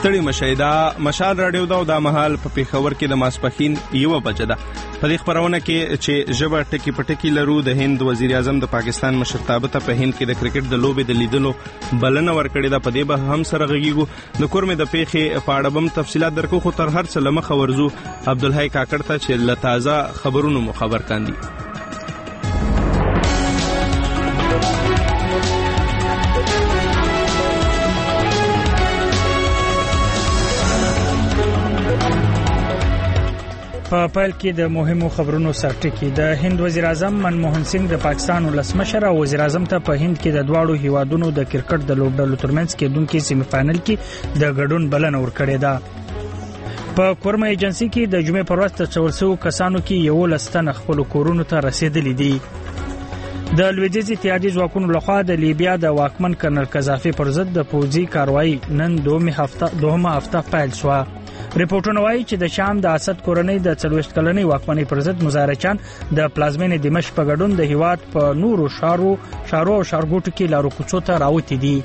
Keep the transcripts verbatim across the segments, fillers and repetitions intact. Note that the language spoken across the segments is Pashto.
ستړي مشئ. دا مشال راډیو دا او دا مهال په پیښور کې د ماسپښین یوه بجه ده. په دې خپرونه کې چې ژبه ټکي په ټکي لرو د هند وزیر اعظم د پاکستان مشرتابه ته په هند کې د کرکټ د لوبې د لیدلو بلنه ورکړې ده. په دې به هم سره غږیږو. د کورمې د پیښې په اړه به هم تفصیلات درکو، خو تر هر څه له مخه ورځو عبدالحی کاکړ ته چې له تازه خبرونو مو خبر کاندي. په پیل کې د مهمو خبرونو سرټکی. د هند وزیر اعظم منموهن سنگ د پاکستان ولسمشر او وزیر اعظم ته په هند کې د دواړو هیوادونو د کرکټ د لوبډلو ترمنځ کېدونکي سیمه فائنل کې د ګډون بلنه ورکړې ده. په کورما ایجنسی کې د جمعې پر ورځ ترڅو کسانو کې یو لستن خپل کورونو ته رسیدلې دي. د لویدیځ اتحادیې ځواکونو لخوا د لیبیا د واکمن کرنل قذافي پر ضد د پوځي کاروایی نن دومه هفته دومه هفته پیل شو. ریپورتونه وايي چې د شام د اسد کورنۍ د څلوېښت کلنې واکمنۍ پر ضد مظاهرچیان د پلازمینې دمشق په ګډون د هیواد په نورو شارو شارو او شارګوټو کې لارو کوڅو ته راوتي دي.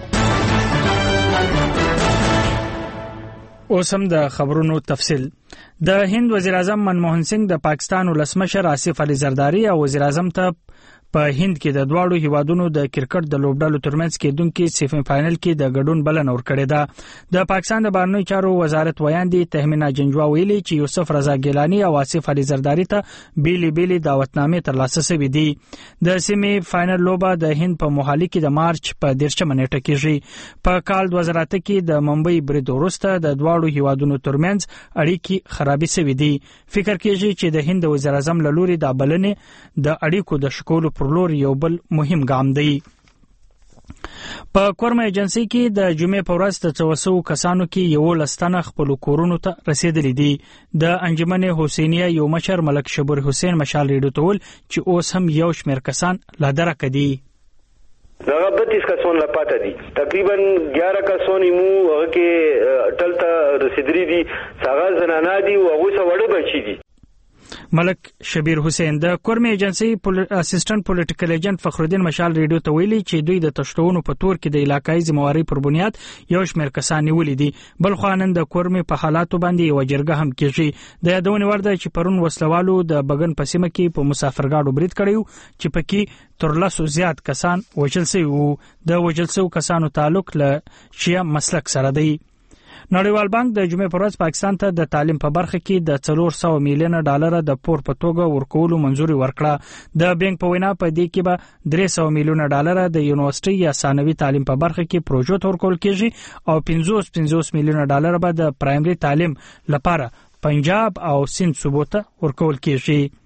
اوس هم د خبرونو تفصیل. د هند وزیر اعظم منموهن سنگ د پاکستان ولسمشر آصف علي زرداری او وزیر اعظم ته په هند کې د دواړو هیوادونو د کرکټ د لوبډلو ترمنځ کېدونکي سیمه فائنل کې د ګډون بلنه ورکړې ده. د پاکستان د بهرنیو چارو وزارت ویاندې تهمینا جنجوا ویلي چې یوسف رضا ګیلانی او آصف علي زرداری ته بیلې بیلې دعوتنامې ترلاسه شوې دي. د سیمه فائنل لوبه د هند په موهالي کې د مارچ په دیرشمه نیټه کېږي. په کال دوه زره اته کې د ممبئی برید وروسته د دواړو هیوادونو ترمنځ اړیکې خرابې شوې دي. فکر کېږي چې د هند وزیر اعظم له لوري د بلنې د اړیکو د شکولو پر لور یو بل مهم ګام دی. په کورما ایجنسی کې د جمعې په ورځ د څوسو کسانو کې یو لستنه خپل کورونو ته رسیدلې دي. د انجمن حسینیه یو مشر ملک شبیر حسین مشال ریډو ته ول چې اوس هم یو شمېر کسان لا درک دي. دغه بتیس کسان لا پاتې دي. تقریبا ګیاره کسان مو هغه کې ټلته رسیدري دي. څنګه زنانه دي او هغه څو وړ بچي دي. ملک شبیر حسین د کورمې ایجنسی اسسټنټ پولیټیکل ایجنټ فخرالدین مشال ریډیو ته ویلي چې دوی د تشتونو په تور کې د علاقايي ذمہواری پر بنیاد یو شمېر کسان نیولې دي. بل خو نن د کورمې په حالاتو باندې یو جرګه هم کېږي. د یادونه ورده چې پرون وسلوالو د بغن په سیمه کې په مسافرګاډو برید کړیو چې پکې تر لسو زیات کسان وژل شوي وو. د وژل شوو کسانو تعلق له شیعه مسلک سره دی. نړیوال بانک د جمعې پر ورځ پاکستان ته د تعلیم په برخه کې د څلور سوه میلیونه ډالر د پور په توګه ورکولو منځوري ورکړه. د بانک په وینا په دې کې به درې سوه میلیونه ډالر د یونیورسيټي یا ثانوي تعلیم په برخه کې پروژو ته ورکول کېږي او پنځوس پنځوس میلیونه ډالر به د پرایمري تعلیم لپاره پنجاب او سند صوبو ته ورکول کېږي.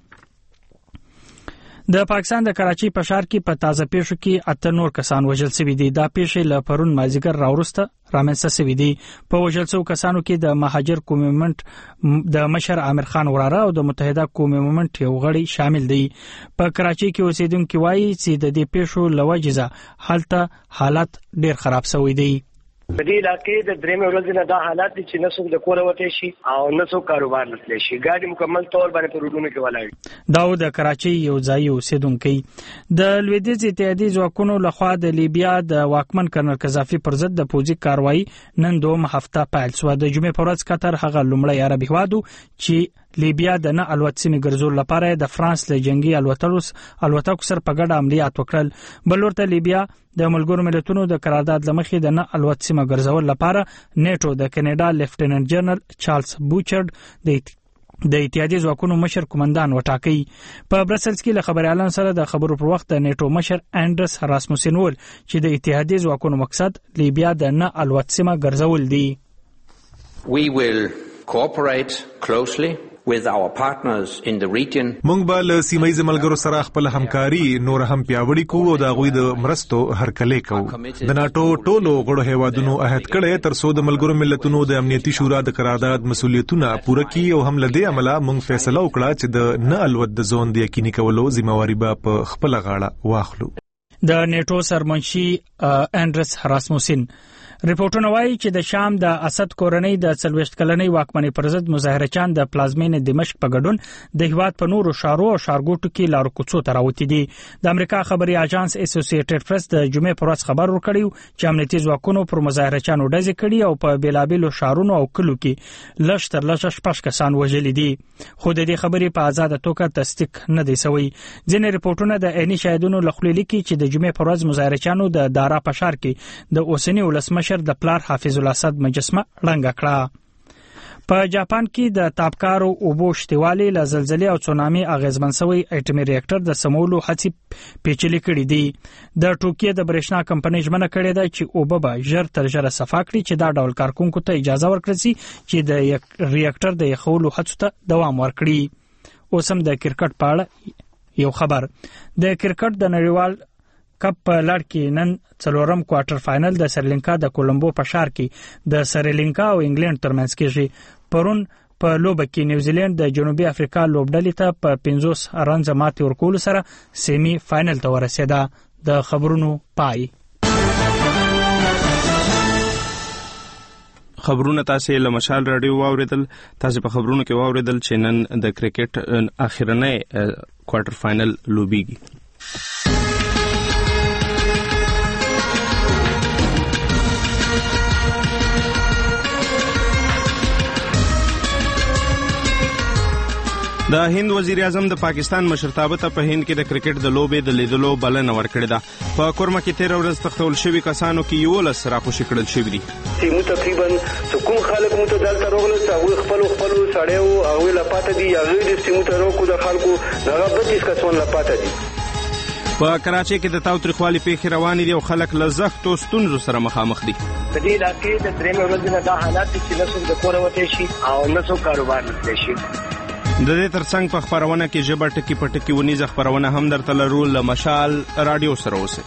د پاکستان د کراچۍ په ښار کې په تازه پیښو کې اته نور کسان وژل شوي دي. دا پیښې له پرون مازیګر راوروسته رامنځته شوي دي. په وژل شوو کسانو کې د مهاجر قومي مومنټ د مشر عامر خان وراره او د متحده قومي مومنټ یو غړی شامل دي. په کراچۍ کې اوسیدونکو وایي چې د دې پیښو له وجې هلته حالت ډیر خراب شوی دی. په دې علاقې د درېمې ورځې نه دا حالات دي چې نه څوک د کوره وتی شي او نه څوک کاروبار نه تللی شي. ګاډي مکمل طور باندې په روډونو کې ولاړ. دا د کراچۍ یو ځایي اوسیدونکی. د لویدیځ اتحادیې ځواکونو لخوا د لیبیا د واکمن کرنل قذافي پر ضد د پوځي کاروایی نن دومه هفته پیل شوه. د جمعې په ورځ قطر هغه لومړی عربي هېواد و چې لیبیا د نه الوت سیمې ګرځولو لپاره د فرانس له جنگي الوتکو سره په ګډه عملیات وکړل. بل ورته لیبیا د ملګرو ملتونو د قرارداد لمخې د نه الوت سیمه ګرځول لپاره نیټو د کینیډا لیفټیننټ جنرال چارلز بوچرډ د د اتحادیې ځواکونو مشر قومندان وټاکي. په برسلز کې له خبريالانو سره د خبرو پر وخت د نیټو مشر انډرس راسموسن ول چې د اتحادیې ځواکونو مقصد لیبیا د نه الوت سیمه ګرځول دي. We will cooperate closely with our partners in the region. مونږ به له سیمایي ملګرو سره خپل همکاري نور هم پیاوړې کوو او د غوي د مرستو هرکلی کوو. د ناتو ټولو غړو هیوادونو عہد کړی تر څو د ملګرو ملتونو د امنیتي شورا د قرارداد مسولیتونه پوره کړي او هم لدې عمله مونږ فیصله وکړه چې د نه الوت د زون د یقیني کولو ذمہواری به په خپل غاړه واخلو. د نیټو سرمنشي اندرس راسموسین. ریپورتونه وایي چې د شام د اسد کورنۍ د څلوېښت کلنۍ واکمنۍ پر ضد مظاهرچیان د پلازمینې دمشق په ګډون د هیواد په نورو ښارو او ښارګوټو کې لارو کوڅو ته راوتي دي. د امریکا خبري اژانس اسوسییټډ پریس د جمعې پر ورځ خبر ورکړی چې امنیتي ځواکونو پر مظاهرچیانو ډزې کړي او په بیلابیلو ښارونو او کلو کې لږ تر لږه شپږ کسان وژلي دي، خو د دې خبرې په آزاده توګه تصدیق نه دی شوی. ځینې ریپورتونه د عیني شاهدونو له خولې لیکي چې د جمعې پر ورځ مظاهرچیانو د دارا په ښار کې د اوسني ولسمشر د پلار حافظ الاسد مجسمه ړنګه کړه. په جاپان کې د تابکارو اوبو شتوالي له زلزلې او تسونامي اغیزمن شوی اټومي ریاکټر د سمولو هڅې پیچلې کړې دي. د ټوکیو د برېښنا کمپنۍ ژمنه کړې ده چې اوبه به ژر تر ژره صفا کړي چې دا ډول کارکونکو ته اجازه ورکړي چې د ریاکټر د یخولو هڅو ته دوام ورکړي. اوس هم د کرکټ په اړه یو خبر. د کرکټ د نړیوال کپ په لړ کې نن څلورم کوارټر فائنل د سریلانکا د کولمبو په ښار کې د سریلانکا او انګلند ترمنځ کېږي. پرون په لوبه کې نیوزیلند د جنوبي افریقا لوبډلې ته په پنځوس رنز ماتې ورکولو سره سیمي فائنل ته ورسېده. د خبرونو پای. خبرونه تاسو له مشال رادیو واوریدل. تاسو په خبرونو کې واوریدل چې نن د کرکټ اخرنۍ کوارټر فائنل لوبيږي. د هند وزیر اعظم د پاکستان مشرتابه ته په هند کې د کرکټ د لوبې د لیدلو بلنه ورکړې ده. په کورما کې تیر ورځ تختول شوی کسانو کې یولس راخوشي کړل شوی دي. سیمو تقریبا کوم خلک مو ته دلته راغلل چې هغه خپل خپل سړیو هغه لپاره دي هغه د سیمو ته راکو د خلکو دغه بتیس کسان لپاره دي. په کراچۍ کې د تاوتریخوالي پیښې روانې دي او خلک له زښتو ستونزو سره مخامخ دي. د دې علاقې د درېمې ورځې نه دا حالات چې نسو د کور وته شي او نسو کاروبار وکړي شي. د دې ترڅنګ په خبرونه کې ژبه ټکی پټکی ونیزه خبرونه هم درته لرو. له مشال رادیو سره اوسئ.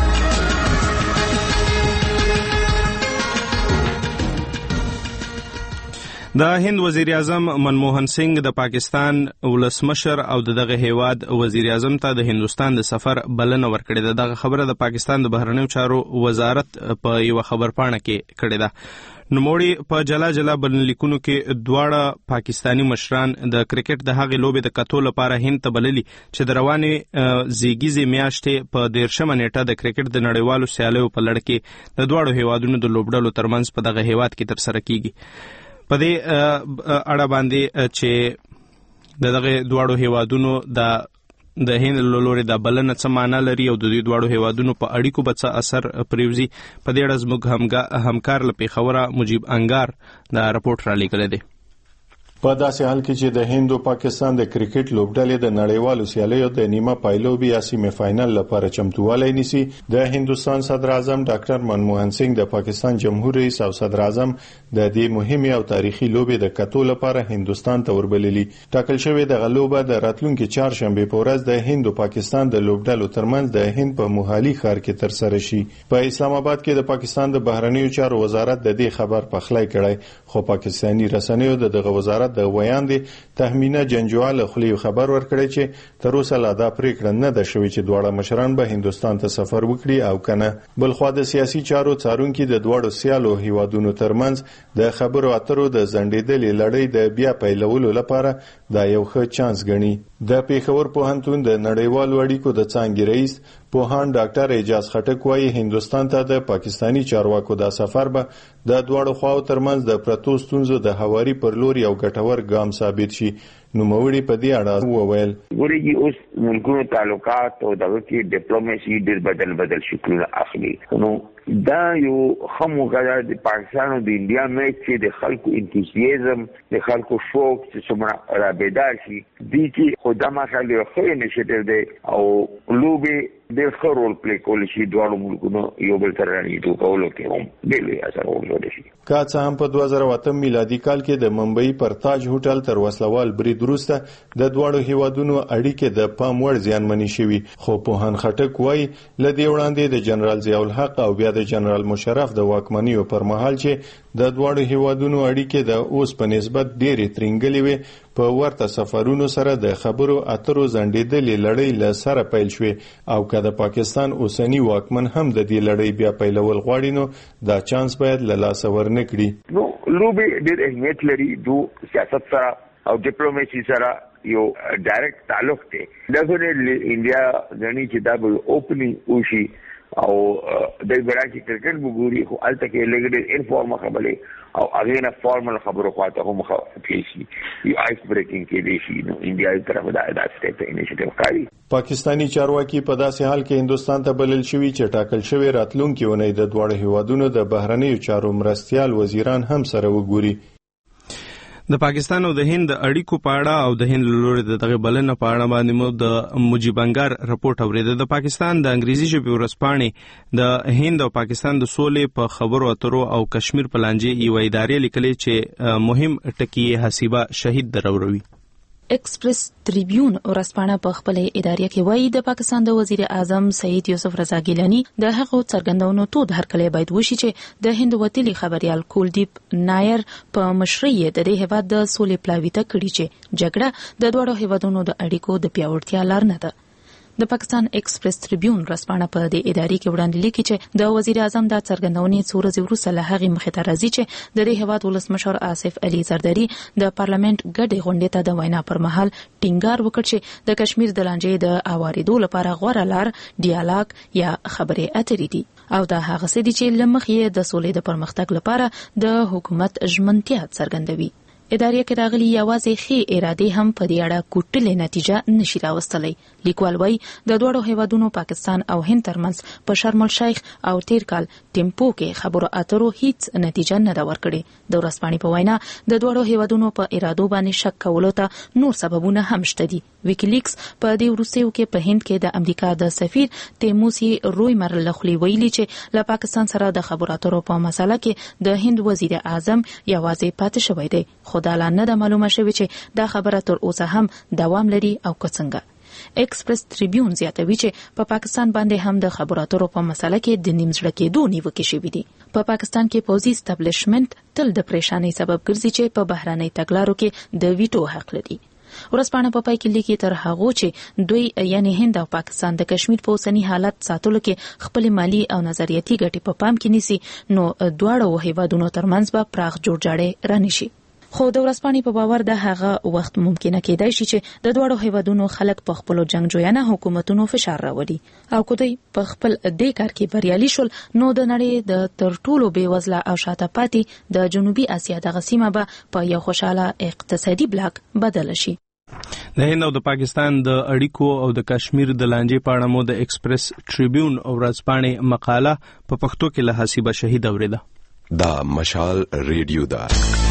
د هند وزیر اعظم منموهن سنگ د پاکستان ولسمشر او دغه هیواد وزیر اعظم ته د هندستان د سفر بلنه ورکړې ده. دغه خبره د پاکستان د بهرنیو چارو وزارت په یو خبرپاڼه کې کړې ده. نوموړي په جلا جلا بلنلیکونو کې دواړه پاکستانی مشران د کرکټ د هغې لوبې د کتو لپاره هند ته بللي چې د روانې زیږیزې میاشتې په دیرشمه نیټه د کرکټ د نړیوالو سیالیو په لړ کې د دواړو هیوادونو د لوبډلو ترمنځ په دغه هیواد کې ترسره کیږي. په دې اړه باندې چې د دغه دواړو هیوادونو د د هند له لوري د بلنه څه معنا لري او د دې دواړو هیوادونو په اړیکو به څه اثر پرېوځي، په دې اړه زموږ همکار له پیښوره مجیب انګار دا رپورټ را لیږلی دی. په داسې حال کې چې د هند او پاکستان د کرکټ لوبډلې د نړیوالو سیالیو د نیمه پایلوبي یا سیمه فائنل لپاره چمتووالی نیسي، د هندستان صدر اعظم ډاکټر منموهن سنگ د پاکستان جمهور رئیس او صدر اعظم د دې مهمه او تاریخي لوبې د کتو لپاره هندستان ته وربللي. ټاکل شوی د غلوبه د راتلونکي چهارشنبه په ورځ د هند او پاکستان د لوبډلو ترمنځ د هند په موهالي ښار کې ترسره شي. په اسلام آباد کې د پاکستان د بهرنیو چارو وزارت د دې خبر پخلی کړی، خو پاکستاني رسنیو د دغه وزارت د ویان دي تهمینه جنجوال خلی خبر ورکړی چې تر اوسه لا دا پریکړه نه ده شوې چې دواړه مشران به هندستان ته سفر وکړي او کنه. بل خو د سیاسي چارو څارونکو د دواړو سیالو هیوادونو ترمنځ د خبرو اترو د زندېدلې لړۍ د بیا پیلولو لپاره دا یو ښه چانس ګڼي. د پیښور پوهنتون د نړیوالو اړیکو د څانګې رئیس پوهان ډاکټر اعجاز خټک وايي هندستان ته د پاکستانی چارواکو د سفر به د دواړو خواو ترمنځ د پرتو ستونزو د هواري پر لور یو ګټور ګام ثابت شي. نو موري په دې اړه وویل ګوري اوس ملکونو تعلقات او دغه کې ډیپلوماسي ډېر بدل بدل شکلونه اخلي. نو دا یو خمو غواړي د پاکستان او د انډیا مېچ چې د خلکو انتوزیازم د خلکو شوق چې څومره رابطه شي دي چې خدامه خالي خو انیشیټیو دی او لوبي د خرول پلی کول شي دواړو ملکونو یو بل سره نیټو کولو کې هم ډېر اثر ورسول شي. کا څه هم په دوه زره اته میلادي کال کې د ممبئی پر تاج هوټل تر وسلوال برید وروسته د دواړو هیوادونو اړیکې د پام وړ زیانمنې شوي، خو پوهان خټک وایي لدې وړاندې د جنرال ضیاء الحق او بیا د جنرال مشرف د واکمنیو پر مهال چې د دواړو هیوادونو اړیکې د اوس په نسبت ډېرې ترنګلې وې، په ورته سفرونو سره د خبرو اترو ځنډېدلې لړۍ له سره پیل شوې او که د پاکستان اوسنی واکمن هم د دې لړۍ بیا پیلول غواړي نو دا چانس باید له لاسه ورنه کړي. نو لوبې ډېر اهمیت لري، دو سیاست سره او ډیپلوماسي سره یو ډایرکټ تعلق دی. ډیفینټلی انډیا غني چې دا به اوپننګ وشي او د برانچ کرکټ وګوري، خو الته کې لګډ انفارم خبرې او اغه نه فارمل خبرو خواته هم خفيشي یو آیس بریکینګ کې دی شي. نو انډیا یې طرف دا د سټیپ انیشیټیو کوي. پاکستانی چارواکي په داسې حال کې هندستان ته بلل شوی چې ټاکل شوی راتلونکي ونې د دواړو هیوادونو د بهرنیو چارو مرستيال وزیران هم سره وګوري. د پاکستان او د هند اړیکو په اړه او د هند لوري د دغه بلنه په اړه باندې مو د مجيبنګار رپورت اوریده. د پاکستان د انګریزي ژبې ورځپاڼې د هند او پاکستان د سولې په خبرو اترو او کشمیر په لانجې یو ادارې لیکلي چې مهم ټکی حسیبه شهید دروروي. ایکسپریس تریبیون ورځپاڼه په خپل ادارې کې وایي د پاکستان د وزیر اعظم سعید یوسف رضا ګیلانی د هغو څرګندونو تو د هرکلی باید وشي چې د هند وتلی خبريال کولدیپ نایر په مشرۍ د دې هیواد د سولې پلاوی ته کړي چې جګړه د دوړو هیوادونو د اړیکو د پیاوړتیا لار نه ده. د پاکستان ایکسپریس تریبیون ورځپاڼه په دې ادارې کې وړاندې لیکي چې د وزیر اعظم د څرګندونې څو ورځې وروسته له هغې مخې ته راځي چې د دې هیواد ولسمشر آصف علي زرداری د پارلمنت ګډې غونډې ته د وینا پر مهال ټینګار وکړ چې د کشمیر د لانجې د اوریدو لپاره غوره لار ډیالوګ یا خبرې اترې دي او دا هغه څه دي چې لمخ یې د سولې د پرمختګ لپاره د حکومت ژمنتیا څرګندوي. ادارې کې راغلي یوازې ښې ارادې هم په دې اړه کوټلې نتیجه نشي راوستلی. لیکوال وایي د دوړو هیوادونو پاکستان او هند ترمنځ په شرم الشیخ او تیر کال ټیمپو کې خبرو اترو هیڅ نتیجه نه دا ورکړي. د ورځپاڼې په وینا د دوړو هیوادونو په ارادو باندې شک کولو ته نور سببونه هم شته دي. ویکیلیکس په دې وروستیو کې په هند کې د امریکا د سفیر تیموسی روی مر لخلی ویلي چې له پاکستان سره د خبرو اترو په مسله کې د هند وزیر اعظم یوازې پاتې شوی دی، خو دا لا نه ده معلومه شوې چې دا خبره تر اوسه هم دوام لري او که څنګه. ایکسپریس تریبیون زیاتوي چې په پا پاکستان باندې هم د خبرو اترو په مسله کې د نیمزړه کېدو نیوکې شوې دي. په پا پاکستان کې پوځي اسټابلیشمنت تل د پریشانۍ سبب ګرځي چې په بهرنۍ تګلارو کې د ویټو حق لري. ورځپاڼه په پای کې لیکي تر هغه چې دوی یعنی هند او پاکستان د کشمیر په اوسنی حالت ساتلو کې خپل مالی او نظریاتي ګټې په پام کې نیسي نو دواړو هیوادونو ترمنځ به پراخ جوړجاړی رانشي. خو د ورځپاڼې په باور د هغه وخت ممکنه کېدای شي چې د دوړو هیوادونو خلک په خپل جنگجویانه حکومتونو فشار راوړي او کله په خپل دې کار کې بریالي شول نو د نړۍ د تر ټولو بیوزله او شاته پاتې د جنوبي اسیا دغه سیمه به په یو خوشاله اقتصادي بلاک بدل شي. د هند او د پاکستان د اړیکو او د کشمیر د لانجې په اړه مو د ایکسپریس ټریبیون او ورځپاڼې مقاله په پښتو کې له حسیبه شهید اوریده. دا مشال ریډیو دا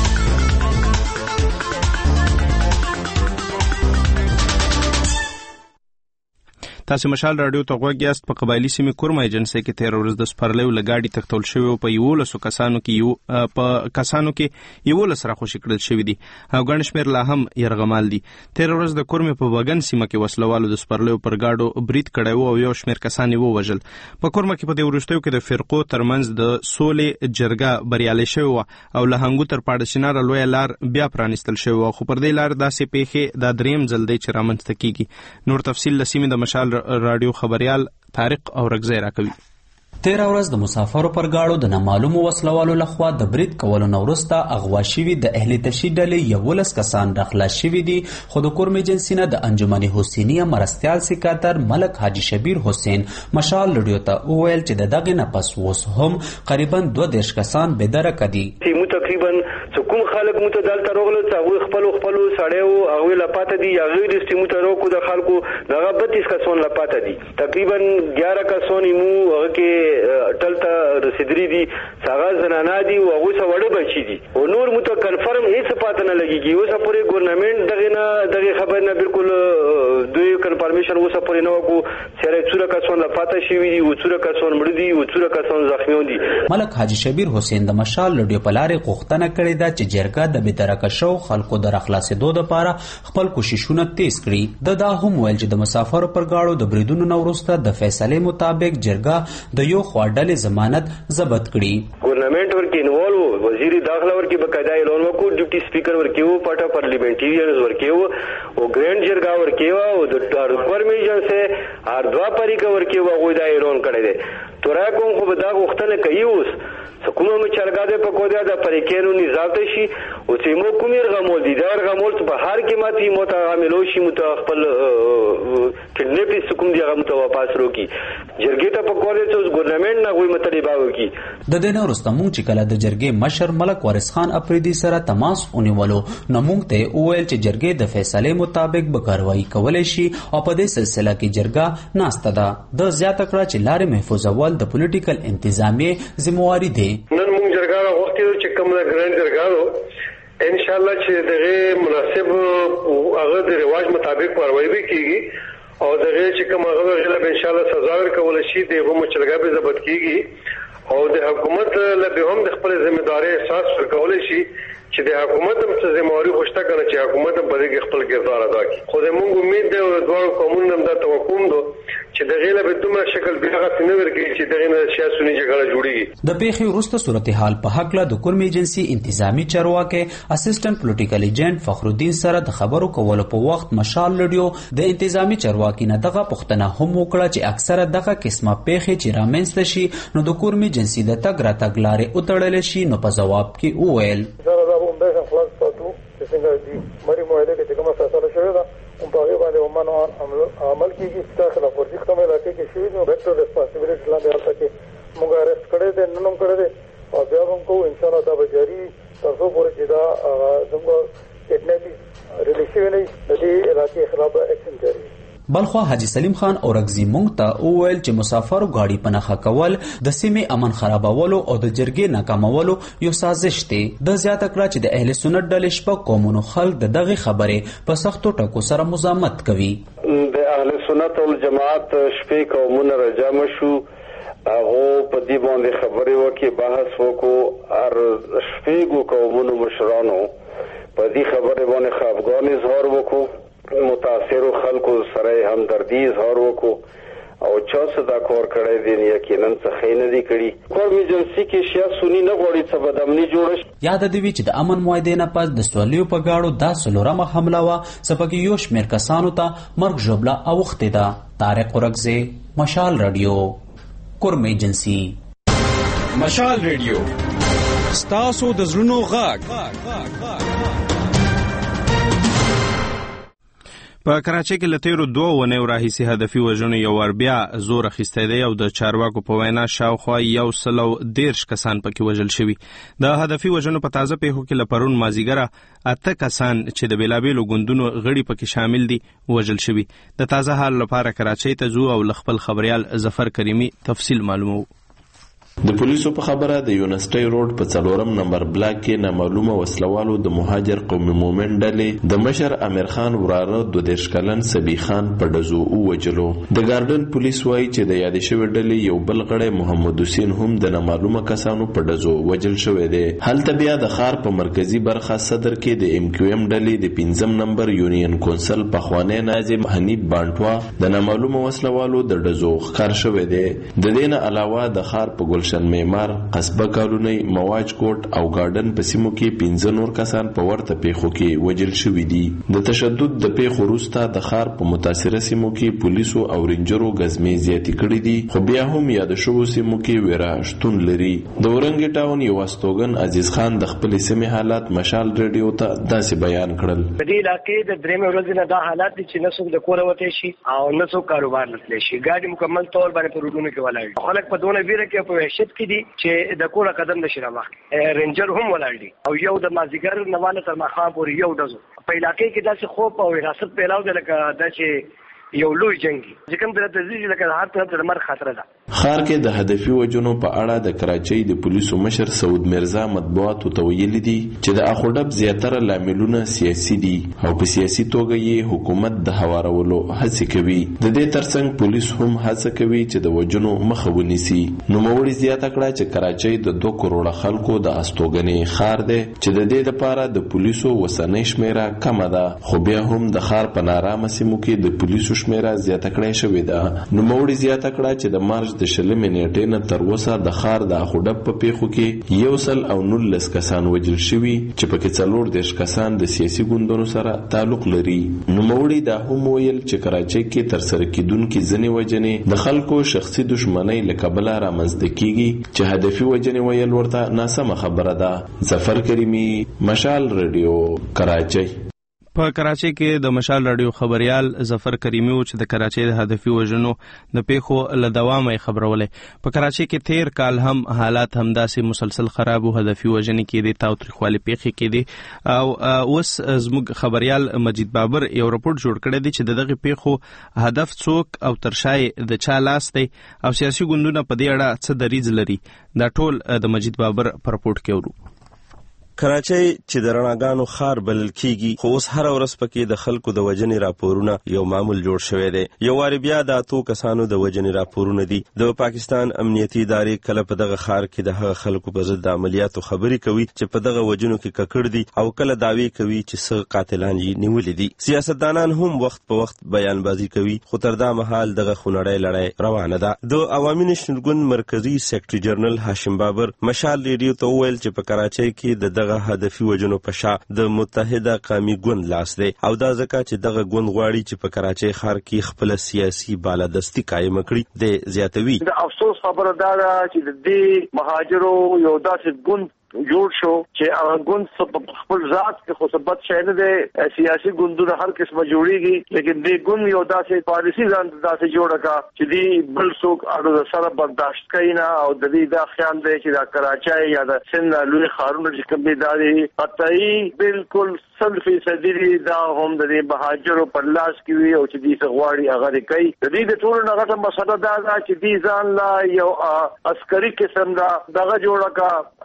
تاسو مشال رادیو ته غوږ یاست. په قبایلی سیمې کورما ایجنسي کې تیر ورځ د سپرلیو لګاډي تختول شوی او په یو لسو کسانو کې یو په کسانو کې یو لسره خوشی کړل شوی دي او ګڼ شمېر لا هم يرغمال دي. تیر ورځ د کورمې په وګن سیمه کې وسلوالو د سپرلیو پر گاډو برید کړی او یو شمېر کسان یې ووژل. په کورما کې په دې ورستیو کې د فرقو ترمنځ د سولې جرګه بریالي شوی او له هنګو تر پاډشینار لوی لار بیا پرانستل شوی خو پر دې لار داسې پیښې د دریم ځل دی چې رامنځته کیږي. نور تفصیل لسیمه د مشال رادیو خبريال طارق او رغزی راکوي. تیر ورځ د مسافرو پر گاړو د نامعلومو وسلوالو لخوا د برید کولو نه وروسته اغوا شوي د اهل تشیع ډلې یولس کسان راخلاص شوي دي خو د کورم ایجنسي نه د انجمن حسینیه مرستیال سکاتر ملک حاجی شبیر حسین مشال رادیو ته وویل چې د دغه نه پس اوس هم قریبا دوه دېرش کسان بېدرکه دي. مو تقریبا کوم خلک مو ته دلته راغلل چې هغوی خپل خپل سړیو هغوی لپاته دي هغوی د سیمو ته راکو د خلکو دغه بتیس کسان لپاته دي تقریبا ګیاره کسان مو هغه کې ټلته رسیدري دي هغه زنانا دي او هغه سوړه بچي دي او نور مت کنفرم هیڅ پاتې نه لګيږي اوسه پورې ګورنمنت دغه نه دغه خبر نه بالکل دوی کنفرمیشن اوسه پورې نه وکړو چې څوره کسان لا پاتې شي وي او څوره کسان مړ دي او څوره کسان زخمی دي. ملک حاجی شبیر حسین د مشال لډیو پلارې غوښتنه کړې ده چې جرګه د بترکه شو خلکو د اخلاصېدو لپاره خپل کوششونه تیز کړي. د دا هم ویل چې د مسافرو پر گاړو د بریدونو نه وروسته د فیصلې مطابق جرګه د یو خوا ډلې ضمانت ضبط کړي. ګورنمنت ورکی انوالو وزیر داخله ورکی بقاعده اعلان وکړو ډیپټي سپیکر ورکیو پټه پارلیمنټریانز ورکیو او ګرانډ جرګه ورکیو او د پرمیشن سے هر دوا پری کا ورکیو هغه دا اعلان کړی دی. تورا کوم خو به دا غوښتنه کوي اوس کومه مچلګا ده په کوډه د پریکینو نظارت شي او چې مو کومیر غمول دي دا غمول په هر کې ماتي متعاملو شي متخپل کډنپ سکم دی هغه متو واپس روکي جرګې ته په کوډه چې ګورنمنت نه غوي مطلب وکي. د دینه رستمون چې کله د جرګې مشر ملک وارث خان اپریدي سره تماس ونیولو نو موږ ته وویل چې جرګې د فیصلې مطابق به کاروایی کولای شي او په دې سلسله کې جرګه ناسته ده. د زیاته کړه چې لارې محفوظ اول د پولیټیکل انتظامیه ذمہواری دی. نن موږ جرګه غوښتو چې کوم د ګرانډ جرګه ان شاء الله چې دغه مناسب هغه د رواج مطابق کاروایی به کیږي او دغه چې کوم هغه غلط ان شاء الله سزا ورکول شي دغه مچلګا به ضبط کیږي او د حکومت له به هم د خپل ځمېداري احساس ورکول شي چې د حکومت هم څه ځمواري خوشته کنه چې حکومت هم په دې خپل کردار ادا کړي. خو د موږ امید ده او دوه قومونو هم دا توقع ده چې دغه له به دومره شکل بیا غوښتنه ورکړي چې دغه نه سیاسي جګړه جوړيږي. د پیښې وروسته صورتحال په حق له د کورم ایجنسی انتظامی چارواکي اسسټنټ پولیټیکل ایجنټ فخر الدین سره د خبرو کولو په وخت مشال لډیو د انتظامی چارواکي نه دغه پښتنه هم وکړه چې اکثره دغه قسمه پیښې چې رامنځته شي نو د کورم ایجنسی د تګ راتګ لارې وتړل شي. نو په جواب کې وویل مری معاهده کې کومه فیصله شوې ده او په هغه باندې ومنو عمل کیږي چې تاسو په دې کومه علاقې کې شوې نو بیٹر responsibility لاندې راځي چې موږ ارست کړی دي نن هم کړی دي او بیا هم کوو ان شاء الله دا به جاری تر څو پورې چې دا زموږ کډنپي ریلیشن نه د دې علاقې خلاف اکشن جاری. بلخوا حاجی سلیم خان اورګزی مونږ ته وویل چې مسافرو گاډي پنهخه کول د سیمې امن خرابولو او د جرګې ناکامولو یو سازش دی. د زیاته کړه چې د اهل سنت ډلې شپږ قومونو خلک د دغه خبرې په سختو ټکو سره مزاحمت کوي. د اهل سنت والجماعت شپږ قومونه راجم شو هغه په دې باندې خبرې وکي بحث وکړو ار شپږ قومونو مشرانو په دې خبرې باندې خفګان اظهار وکړو متاثر خلکو سره همدردی اظهار وکړو او چا صدا کور کړی دی یقینا څه خینه دی کړی کور ایجنسی کې شیا سونی نه غوړي څه بدامني جوړ. یاد دی چې د امن معاهدې نه پس د سوالیو په گاړو دا سلورمه حمله وا سپکه یو شمیر کسانو ته مرګ جوړه اوخته ده. طارق اورګزی مشال رادیو کورم ایجنسی. مشال رادیو ستاسو د زړونو غږ. په کراچۍ کې له تیرو دوه اونیو راهیسې هدفي وژنو یو ور بیا زور اخیستی دی او د چارواکو په وینا شاوخوا یو سل او دېرش کسان پکې وژل شوي. د هدفي وژنو په تازه پیښو کې له پرون مازدیګره اته کسان چې د بېلابېلو ګوندونو غړي پکې شامل دي وژل شوي. د تازه حال لپاره کراچۍ ته ځو او له خپل خبریال ظفر کریمي تفصیل معلومو. د پولیسو په خبره د یونسټي روډ په څلورم نمبر بلاک کې نامعلومه وسلوالو د مهاجر قومي مومن ډلې د مشر امیر خان وراره د دیرش کلن سبی خان په ډزو ووجلو. د ګاردن پولیس وایي چې د یادې شوې ډلې یو بل غړی محمد حسین هم د نامعلومه کسانو په ډزو وجل شوی دی. هلته بیا د ښار په مرکزي برخه صدر کې د ام کیو ام ډلې د پنځم نمبر یونین کونسل پخوانی ناظم حنیف بانټوا د نامعلومه وسلوالو د ډزو ښکار شوی دی. د دې نه علاوه د ښار په ګلشن معمار قصبه کالونی مواج کوټ او ګاردن په سیمو کې پنځه نور کسان په ورته پیښو کې وژل شوي دي. د تشدد د پیښو وروسته د ښار په متاثره سیمو کې پولیسو او رینجرو غزمې زیاتې کړې دي خو بیا هم یاد شوو سیمو کې ویره شتون لري. د اورنګ ټاون یو استوګن عزیز خان د خپل سیمې حالات مشال ریډیو ته داسې بیان کړل. په دې علاقې د درېمې ورځې نه دا حالات دي چې نه څوک د کوره وتی شي او نه څوک کاروبار لتلی شي. ګاډي مکمل طور باندې په روډونو کې ولاړ خلک په دونه ویره کې په وحشت کې دي چې د کوره قدم نشي راوخت. رینجر هم ولاړ دي او یو د مازیګر نواله تر مخام پورې یو دزو په علاقې کې داسې خوف او حراست پیلاو ده لکه دا چې یو لوی جنگي ځکه هم د تزیج لکه هر طرف د مرګ خطر ده. خار کې د هدفي وجنو په اړه د کراچۍ د پولیسو مشر سعود مرزا مطبوعاتو ته ویلي دي چې د اخوډب زیاتره لاملونه سیاسي دي او په سیاسي توګه یې حکومت د هوارولو هڅه کوي. د دې ترڅنګ پولیس هم هڅه کوي چې د وجنو مخه ونیسي. نوموړي زیاته کړه چې کراچۍ د دوه کروڑه خلکو د استوګنې خار دی چې د دې لپاره د پولیسو وسنۍ شمیره کمه ده، خو بیا هم د خار په نارامه سیمو کې د پولیسو شمیره زیاته کړې شوې ده. نوموړي زیاته کړه چې د مارچ د شلمې نیټې نه تر اوسه د خار د اخوډب په پیښو کې یو سل او نولس کسان وژل شوي چې پکې څلور دېرش کسان د سیاسي ګوندونو سره تعلق لري. نوموړي دا هم ویل چې کراچۍ کې ترسره کیدونکي ځینې وژنې د خلکو شخصي دښمنۍ له کبله رامنځته کیږي چې هدفي وژنې ویل ورته ناسمه خبره ده. ظفر کریمي، مشال رادیو، کراچۍ. په کراچۍ کې د مشال رادیو خبريال ظفر کریمي چې د کراچۍ د هدفي وژنو د پیښو له دوامه خبرولې. په کراچۍ کې تیر کال هم حالات همداسې مسلسل خراب او هدفي وژنې کې دي تاوتریخوالي پیښې کې دي او اوس زموږ خبريال مجید بابر یو راپورټ جوړ کړی دی چې دغه پیښو هدف څوک او ترشای د چا لاس دی او سیاسي ګوندونه په دې اړه څه دریځ لري. دا ټول د مجید بابر په راپورټ کې ورو. کراچۍ چې د رڼاګانو خار بلل کیږي، خو اوس هر ورځ پکې د خلکو د وژنې راپورونه یو معمول جوړ شوی دی. یو واري بیا د اتو کسانو د وژنې راپورونه دي. د پاکستان امنیتي ادارې کله په دغه خار کې د هغه خلکو په ضد د عملیاتو خبرې کوي چې په دغه وژنو کې ککړ دي او کله دعوی کوي چې څه قاتلان یې نیولې دي. سیاستدانان هم وخت په وخت بیانبازي کوي، خو تر دا مهال دغه خونړۍ لړۍ روانه ده. د عوامي نېشنل ګوند مرکزی سیکرټري جنرال هاشم بابر مشال ریډیو ته وویل چې په کراچۍ کې د دغه هدفي وژنو په شا د متحده قومي ګوند لاس دی او دا ځکه چې دغه ګوند غواړي چې په کراچۍ ښار کې خپل سیاسي بالادستي قائم کړي. د زیاتوي د افسوس خبره دا ده چې د دې مهاجرو یو داسې ګوند جوړ شو چې هغه ګوند خپل ذات کې خو ثبت شاید د سیاسي ګوندونو هر قسمه جوړیږي، لیکن دې ګوند یو داسې پالیسي ځان داسې جوړه کا چې دې بل څوک اړو سره برداشت کوي نه او د دې دا خیال دی چې دا کراچۍ یا د سند لوی خارونه چې کوم دي دا قطعي بالکل سل فیصد دي دا هم د مهاجرو په لاس کې وي او چې دې غواړي هغه کوي. د دې د ټول نغته مسله دا ده چې دې ځان لا یو عسکري قسم دا دغه جوړه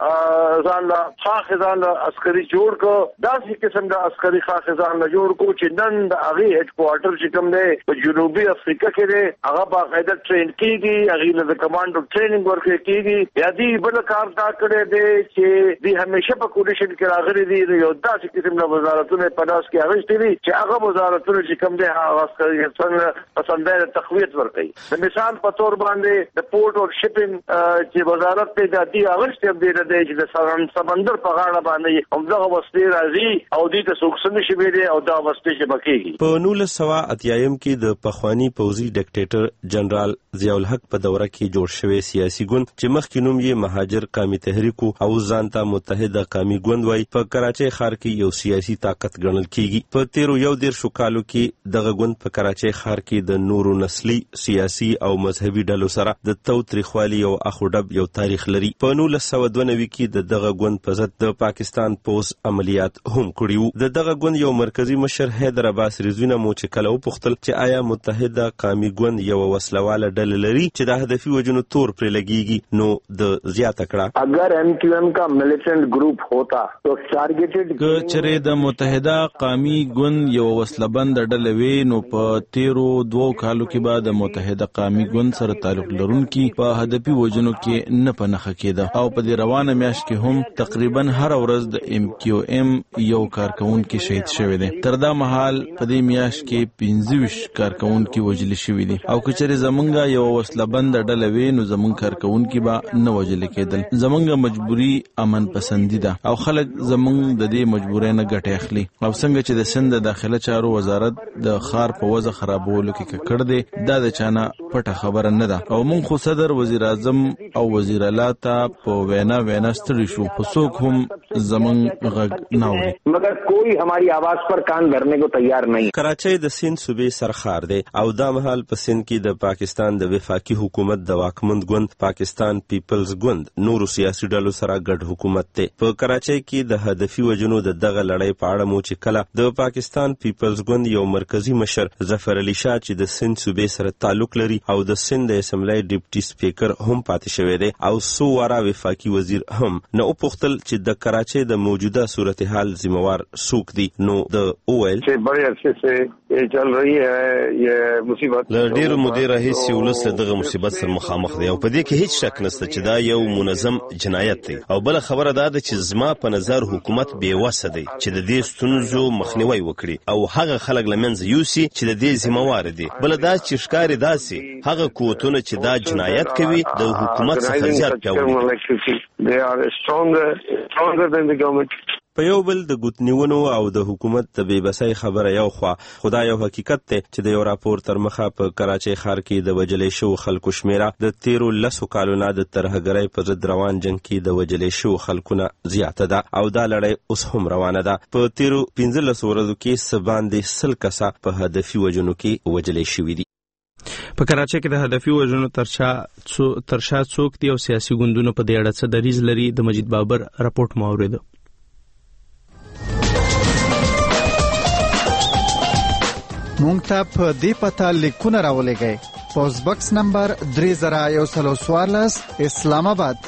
کا ځان لا خاخزان عسکري جوړ کو، داسې قسم د عسکري خاخزان لا جوړ کو چې نن د هغه هډ کوارټر چې کوم دی په جنوبي افریقا کې دی هغه باقاعده ټرین کیږي، هغه د کمانډو ټریننګ ورکړي کیږي. یا دې بل کار دا کړی دی چې دې همیشه په کوډیشن کې راغلي دي یو داسې قسم د وزارتونو په لاس کې اغشتي دي چې هغه وزارتونو چې کوم دی هغه عسکري څنګه پسندای تقویت ورکړي. د مثال په تور باندې د پورټ او شپینګ چې وزارت ته د دې اغشتي هم دی چې د سمندر په غاړه باندې همدغه وسلې راځي او دې ته څوک څه نشي ویلي او دا وسلې چې بکیږي. په نولس سوه اتیایم کې د پخوانی پوځي ډیکټیټر جنرال ضیاء الحق په دوره کې جوړ شوی سیاسي ګوند چې مخکې نوم یې مهاجر قومي تحریک او ځان ته متحده قومي ګوند وایي په کراچۍ ښار کې یو سیاسي طاقت ګڼل کیږي. په تیرو یو دېرشو کالو کې دغه ګوند په کراچۍ ښار کې د نورو نسلي سیاسي او مذهبي ډلو سره د تاوتریخوالي او اخوډب یو تاریخ لري. په نولس سوه دوه نوي کې د دغه ګوند په ضد د پاکستان پوز عملیات هم کړي وو. د دغه ګوند یو مرکزی مشر حیدر عباس رضوی مو چې کله وپوښتل چې آیا متحده قومي ګوند یو وسلواله ډله لري چې د هدفي وژنو تور پرې لګیږي، نو د زیاته کړه اگر ایم کیو ایم کا ملیټنٹ گروپ ہوتا تو ټارګیټډ که چېرې د متحده قومي ګوند یو وسلبند ډله وي نو په تیرو دوو کالو کې به د متحده قومي ګوند سره تعلق لرونکي په هدفي وژنو کې نه په نښه کېده او په دې روانه میاشت کې هم تقریبا هر ورځ د ایم کیو ایم یو کارکونکي شهید شوی دی. تر دا مهال په دې میاشت کې پنځه ویشت کارکونکي وژل شوي دي او که چېرې زمونږ یو وسلبند ډله وي نو زمونږ کارکونکي به نه وژل کېدل. زمونږ مجبوري امن پسندي ده او خلک زمونږ د دې مجبورۍ نه ګټه اخلي او څنګه چې د سند د داخله چارو وزارت د ښار په وضع خرابولو کې ککړ دی دا د چانه پټه خبره نه ده او مونږ خو صدر وزیر اعظم او وزیر اعلی ته په وینا وینا ستړي شو خو څوک هم زمون غږ نه اوري مگر کوئی ہماری آواز پر کان دھرنے کو تیار نہیں. کراچۍ د سند صوبې سرخار دی او دا مهال په سند کې د پاکستان د وفاقي حکومت د واکمند ګوند پاکستان پیپلز ګوند نورو سیاسي ډلو سره ګډ حکومت دی. په کراچۍ کې د هدفي وژنو د دغه لړۍ په اړه مو چې کله د پاکستان پیپلز ګوند یو مرکزی مشر ظفر علي شاه چې د سند صوبې سره تعلق لري او د سند د اسمبلی ډیپټي سپیکر هم پاتې شوی دی او سو واره وفاقي وزیر هم نه او پختل چې د کراچۍ د موجوده صورتحال ذمہوار څوک دي نو د اویل چې بڑے اچھے سے چل رہی ہے یہ مصیبت له ډیرو مودې راهیسې ولس دغه مصیبت سره مخامخ دی او په دې کې هیڅ شک نشته چې دا یو منظم جنایت دی او بل خبره دا ده چې زما په نظر حکومت بې وسه دی چې د دې ستونزو مخنیوي وکړي او هغه خلک لمنځه یوسي چې د دې ذمہوار دي بل دا چې ښکاری داسي هغه قوتونه چې دا جنایت کوي د حکومت څخه زیات پیاوړي دي. په یو بل د ګوتنیونو او د حکومت د بېبسۍ خبره یو خوا خدا یو حقیقت دی چې د یو راپور تر مخه په کراچۍ ښار کې د وجلې شو خلکو شمیره د تیرو لسو کالو نه د ترهګرۍ په ضد روان جنګ کې د وجلې شو خلکونه زیاته ده او دا لړۍ اوس هم روانه ده. په تیرو پنځلسو ورځو کې څه باندې سل کسه په هدفي وژنو کې وجلې شوي دي. په کراچۍ کې د هدفي وژنو ترشا څوک دي او سیاسي ګوندونو په دې اړه څه دریځ لري د مجید بابر راپورټ مو اورېده. مونږ ته په دې پته لیکونه راولېږئ. پوسټ باکس نمبر درې زره یو سل څوارلس اسلام آباد.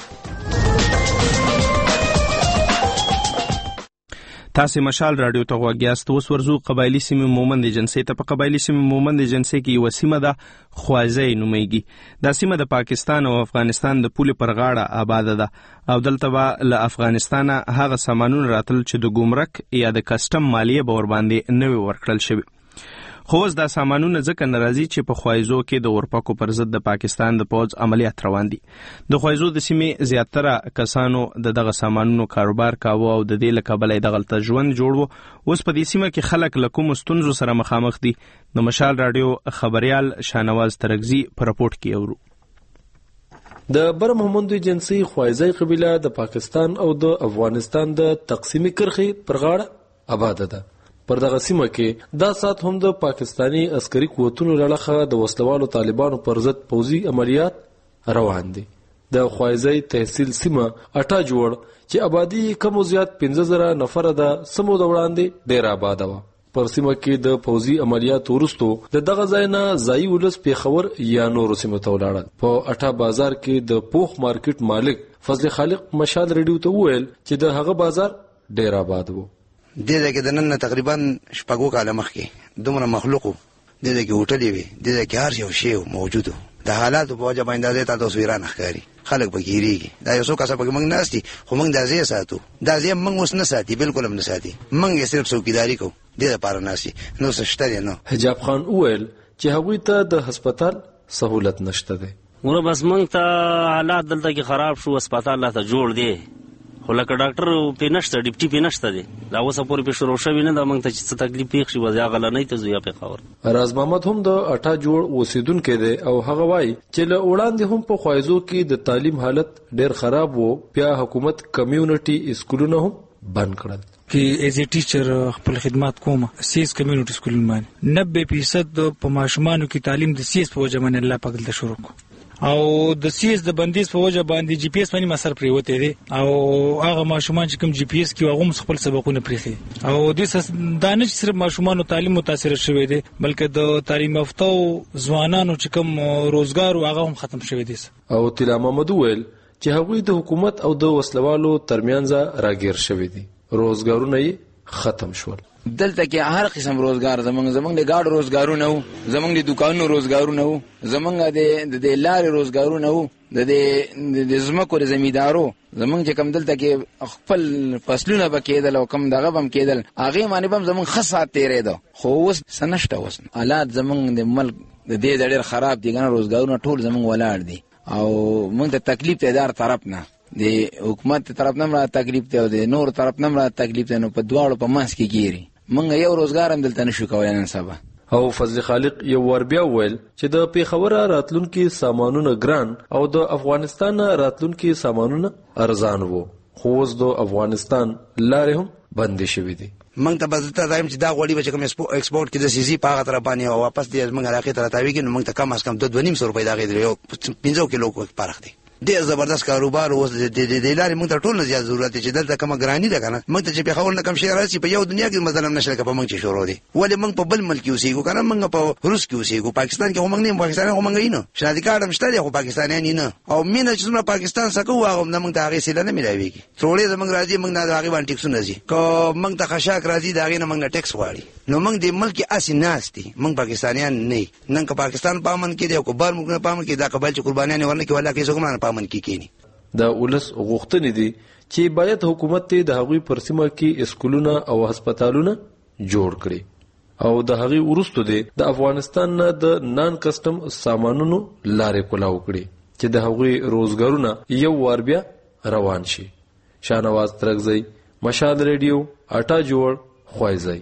تاسې مشال راډیو ته غوږ یاست. اوس ورځو قبایلي سیمې مومند ایجنسۍ ته. په قبایلي سیمې مومند ایجنسۍ کې یوه سیمه ده خوازۍ نومیږي. دا سیمه د پاکستان او افغانستان د پولې پر غاړه آباده ده او دلته به له افغانستانه هغه سامانونه راتلل چې د ګمرک یا د کسټم مالیه به ورباندې نه وي ورکړل شوي. خو اوس دا سامانونه ځکه ناراضي چې په خوایزو کې د اورپکو پر ضد د پاکستان د پوځ عملیات روان دي. د خوایزو د سیمې زیاتره کسانو د دغه سامانونو کاروبار کاوه او د دې له کبله یې دغلته ژوند جوړ و. اوس په دې سیمه کې خلک له کومو ستونزو سره مخامخ دي. د مشال راډیو خبریال شاهنواز ترکزي په راپورټ کې اورو. د برمهمند ایجنسۍ خوایزۍ قبیله د پاکستان او د افغانستان د تقسیمي کرښې پر غاړه آباده ده. پر دغه سیمه کې دا سات هم د پاکستانی عسکري قوتونو لړخه د وسلوالو طالبانو پر ضد پوځي عملیات روان دي. د خوایزۍ تحصیل سیمه اټا جوړ چې آبادی کم او زیات پنځه زره نفر ده سمو د وړاندې ډیر آباد و. پر سیمه کې د پوځي عملیاتو وروسته د دغه ځای نه ځایي ولس پیښور یا نورو سیمو ته ولاړل. په اټا بازار کې د پوخ مارکیټ مالک فضل خالق مشال ریډیو ته وویل چې د هغه بازار ډیر آباد و. دې ځکه د نن تقریبا شپږو کاله مخکې دومره مخلوقو دې ځکه هوټلې وي دې ځکه هر یو شی موجودو د حالاتو په وجه باندې دا تاسو ایران ښکاری خلک بګیریږي. دا یو څو کسه پکې موږ ناشتي خو موږ د ځای ساتو د ځای موږ اوس نه ساتي بالکل هم نه ساتي موږ یې صرف څوکیداری کوو دې لپاره ناشتي نو څه شته نه. حجاب خان وویل چې هغوی ته د هسپتال سہولت نشته ده. ورته بس موږ ته حالات دلته کې خراب شو هسپتال لا ته جوړ دی خو لکه ډاکټر په نشته ډیپټي په نشته دی دا اوسه پورې په شروع شوی نه دا موږ ته چې تکلیف پیښ شي وځي غلنۍ ته زویا په خبر. راز محمد هم د اټا جوړ اوسیدونکو دی او هغه وای چې له وړاندې هم په خوایزو کې د تعلیم حالت ډیر خراب وو. بیا حکومت کمیونټي اسکولونه هم بند کړل. کې ایز ا ټیچر خپل خدمات کوم سیس کمیونټي سکول باندې نوي فیصد په ماشومانو کې تعلیم د سیس په وجه باندې الله پاک د شروع او د سیس د بندیز په وجه باندې جی پی ایس باندې مسر پریوته دي او هغه ماشومان چې کوم جی پی ایس کې هغه خپل سبقونه پریخي او د دانش صرف ماشومان تعلیم متاثر شوی دي بلکې د تعلیم یافته ځوانانو چې کوم روزګار هغه هم ختم شوی دي. او تلا محمد ویل چې هغوی د حکومت او د وسلوالو ترمنځ راګیر شوی دي روزګارونه یې ختم شول. دلته کې هر قسم روزګار زمونږ زمونږ د گاډ روزګارونه وو زمونږ د دکانونو روزګارونه وو زمونږ د د لارې روزګارونه وو د د زمکو د زمیدارو زمونږ چې کم دلته کې خپل فصلونه به کېدل او کم دغه بم کېدل هغې باندې بم زمونږ ښه ساعت تېرېده خو اوس څه نشته. اوس حالات زمونږ د ملک د دې ډېر خراب دي ګڼه روزګارونه ټول زمونږ ولاړ دي او موږ ته تکلیف دی دار طرف نه د حکومت طرف نه را تکلیف دی او د نور طرف نه را تکلیف دی نو په دواړو په منځ کې ګیري موږ یو روزګار هم دلته نشو کولای نن سبا. او فضل خالق یو ور بیا ویل چې د پیښور راتلونکي سامانونه ګران او د افغانستان راتلونکي سامانونه ارزان وو خو اوس د افغانستان لارې هم بندې شوې دي. موږ ته به ته وایم چې دا غوړي به کوم ایکسپورټ کې د سیزي په هغه طرف باندې واپس دې موږ علاقې ته راتاویږي نو موږ ته کم از کم دوه نیم سو روپۍ دا غېدل یو پنځه کیلو کو فرق دی. ډېر زبردست کاروبار اوس د دې لارې موږ ته ټول نه زیات ضرورت چې دلته کومه ګرانی ده کنه موږ ته چې په خول نه کم شي راشي په یو دنیا کې مظلم نشل کپه موږ چې شروع دي ولې موږ په بل ملک اوسېږو کنه موږ په روس کې اوسېږو پاکستان کې هم موږ نه پاکستان هم موږ نه شادي کارم شته خو پاکستانیان نه او مینه چې څومره پاکستان سکو هغه موږ ته هغه سیله نه ملایويږي ټولې زموږ راځي موږ نه هغه باندې ټیکس نه زی کو موږ ته خشاک راځي دا غي نه موږ نه ټیکس واړي نو موږ د ملک اسی ناشتي موږ پاکستانیان نه نن که پاکستان پامن کې دی او بار موږ نه پامن کې دا قبایل چې قربانیان ورنه کې ولا کې څوک نه پامن کې کینی د ولس غوښتنې دي چې باید حکومت ته د هغوی پر سیمه کې اسکولونه او هسپتالونه جوړ کړي او د هغوی ورستو دي د افغانستان نه د نان کسٹم سامانونو لارې کولاو کړي چې د هغوی روزګارونه یو وار بیا روان شي. شاهنواز ترغزی، مشال ریډیو، اټا جوړ خوایزی.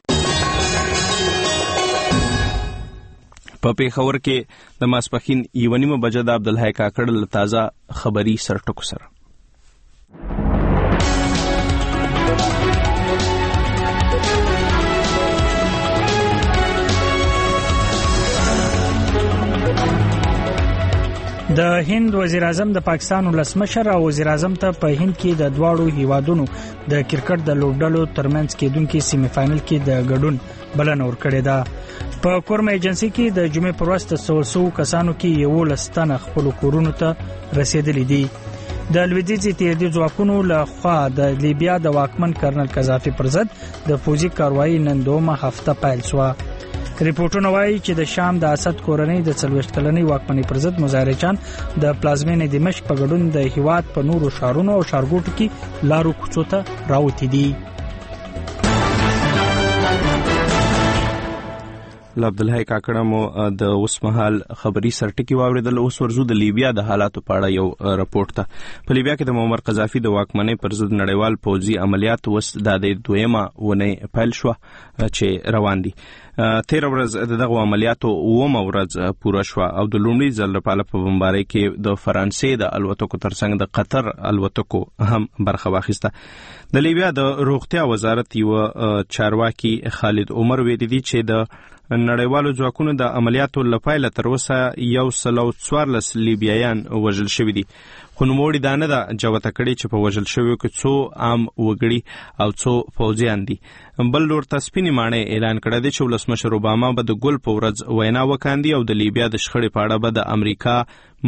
په پیښور کې د ماسپخین یو نیمه بجه د عبدالحی کاکړ له تازه خبري سرټکو سره. د هند وزیر اعظم د پاکستان ولسمشر او وزیر اعظم ته په هند کې د دواړو هیوادونو د کرکټ د لوبډلو ترمنځ کېدونکي سیمه فائنل کې د ګډون بلنه ورکړې ده. په کورم ایجنسی کې د جمعې پر ورځ تسلسو کسانو کې یو لستانه خپل کورونو ته رسیدلې دي. د لویدیځ اتحادیې ځواکونو له خوا د لیبیا د واکمن کرنل قذافي پر ضد د فوجي کاروایی نن دومه هفته پیل شوه. ریپورتونه وایي چې د شام د اسد کورنۍ د څلوېښت کلنۍ واکمنۍ پر ضد مظاهرچیان د پلازمینې دمشق په ګډون د هیواد په نورو ښارونو او ښارګوټو کې لارو کوڅو ته راوتي دي. له عبدالحی کاکړه مو د اوسمهال خبري سرټکی واوریدل. اوس ورزو د لیبیا د حالاتو په اړه یو رپورت ته. په لیبیا کې د معمر قذافي د واکمنۍ پر ضد نړیوال پوځي عملیات اوس د دویمه ونې پیل شوه چې روان دي. تیر ورځ دغه عملیاتو اومه ورځ پوره شوه او د لومړي ځل لپاره په بمبارۍ کې د فرانسې د الوتکو ترڅنګ د قطر الوتکو هم برخه واخیسته. د لیبیا د روغتیا وزارت یو چارواکي خالد عمر ویلي دي چې د نړیوالو ځواکونو د عملیاتو لپاره تر اوسه یو سل او څوارلس لیبیایان وژل شوي دي. خو نوموړي دا نه ده جوته کړې چې په وژل شویو کې څو عام وګړي او څو پوځیان دي. بل لور ته سپینې ماڼۍ اعلان کړی دی چې ولسمشر اوباما به د ګل په ورځ وینا وکاندي او د لیبیا د شخړې په اړه به د امریکا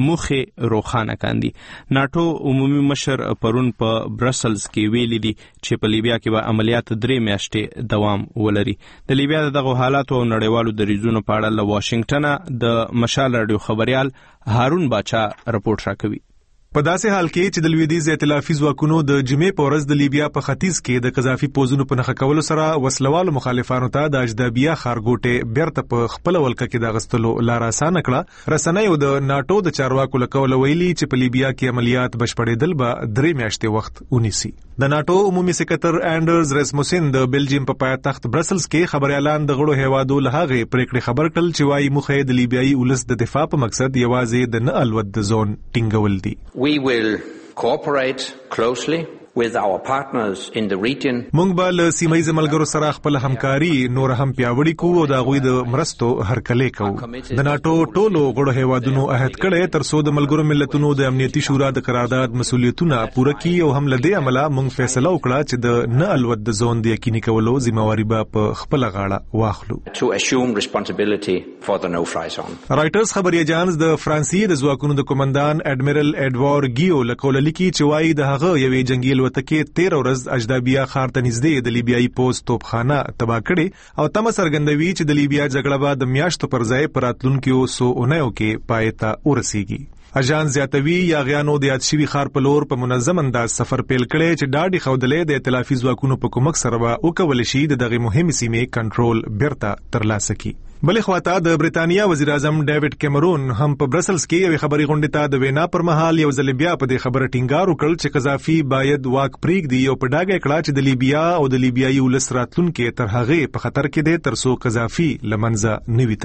موخې روښانه کاندي. ناټو عمومي مشر پرون په برسلز کې ویلي دي چې په لیبیا کې به عملیات درې میاشتې دوام ولري. د لیبیا دغه حالاتو او نړیوالو دریځونو په اړه له واشنگټنه د مشال رادیو خبريال هارون باچا رپورټ راکوي. په داسې حال کې چې د لویدیځ ائتلافي ځواکونو د جمعې په ورځ د لیبیا په ختیځ کې د قذافي پوځونو په نښه کولو سره وسلوالو مخالفانو ته د اجدابیه ښارګوټې بیرته په خپل ولکه کې د غستلو لار اسانه کړه. رسنیو د ناټو د چارواکو له قوله ویلي چې په لیبیا کې عملیات بشپړېدل به درې میاشتې وخت ونیسي. د ناټو عمومي سکرټر انډرز رسموسن د بلجیم په پایتخت برسلز کې خبريالان د غړو هیوادو له هغه پریکړې خبر کړل چې وايي مخه د لیبیایي ولس د دفاع په مقصد یوازې د نه الوت د زون ټینګول دي. We will cooperate closely with our partners in the region. مونږ به له سیمایي ملګرو سره خپل همکاري نور هم پیاوړی کوو او د غوي د مرستو هرکلی کوو. د ناټو ټولو غړو هیوادونو عہد کړی تر څو د ملګرو ملتونو د امنیتي شورا د قرارداد مسولیتونه پوره کړي او هم لدې عمله مونږ فیصله وکړه چې د نه الوت د زون د یقیني کولو ځمواري به په خپل غاړه واخلو. To assume responsibility for the no-fly zone. رائټرز خبري اجانس د فرانسې د ځواکونو د کمانډان اډمیرل اډوار ګیو لکول لیکي چې وايي د هغه یوې جنگي الوتکې تیر ورځ اجدابیه ښار ته نږدې د لیبیایي پوځ توپخانه تباه کړې او تمه څرګندوي چې د لیبیا جګړه به د میاشتو پر ځای په راتلونکو څو اونیو کې پای ته ورسیږي. اجان زیاتوي یاغیانو د یاد شوي ښار په لور په منظم انداز سفر پیل کړي چې ډاډي خودلې د ائتلافي ځواکونو په کومک سره به وکول شي د دغه مهمه سیمې کنټرول بیرته ترلاسه کړي. بلې خواته د بریتانیا وزیر اعظم ډیوډ کیمرون هم په برسلز کې یو خبري غونډه ته د وینا پر مهال یو ځل بیا په دې خبره ټینګار وکړ چې قذافي باید واک پریږدي او په ډاګه کړه چې د لیبیا او د لیبیایي ولس راتلونکي تر هغه په خطر کې دی تر څو قذافي لمنځه نه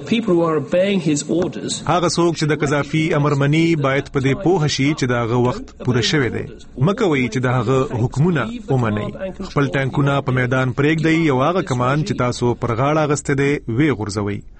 ویتلې. هغه څوک چې د قذافي امرمني باید په دې پوه شي چې دغه وخت پوره شوی دی. مکوي چې دغه حکومونه ومني. خپل ټانکونه په میدان پریږدي او هغه کمان چې تاسو پر غاړه غسته دی وی غورځوي.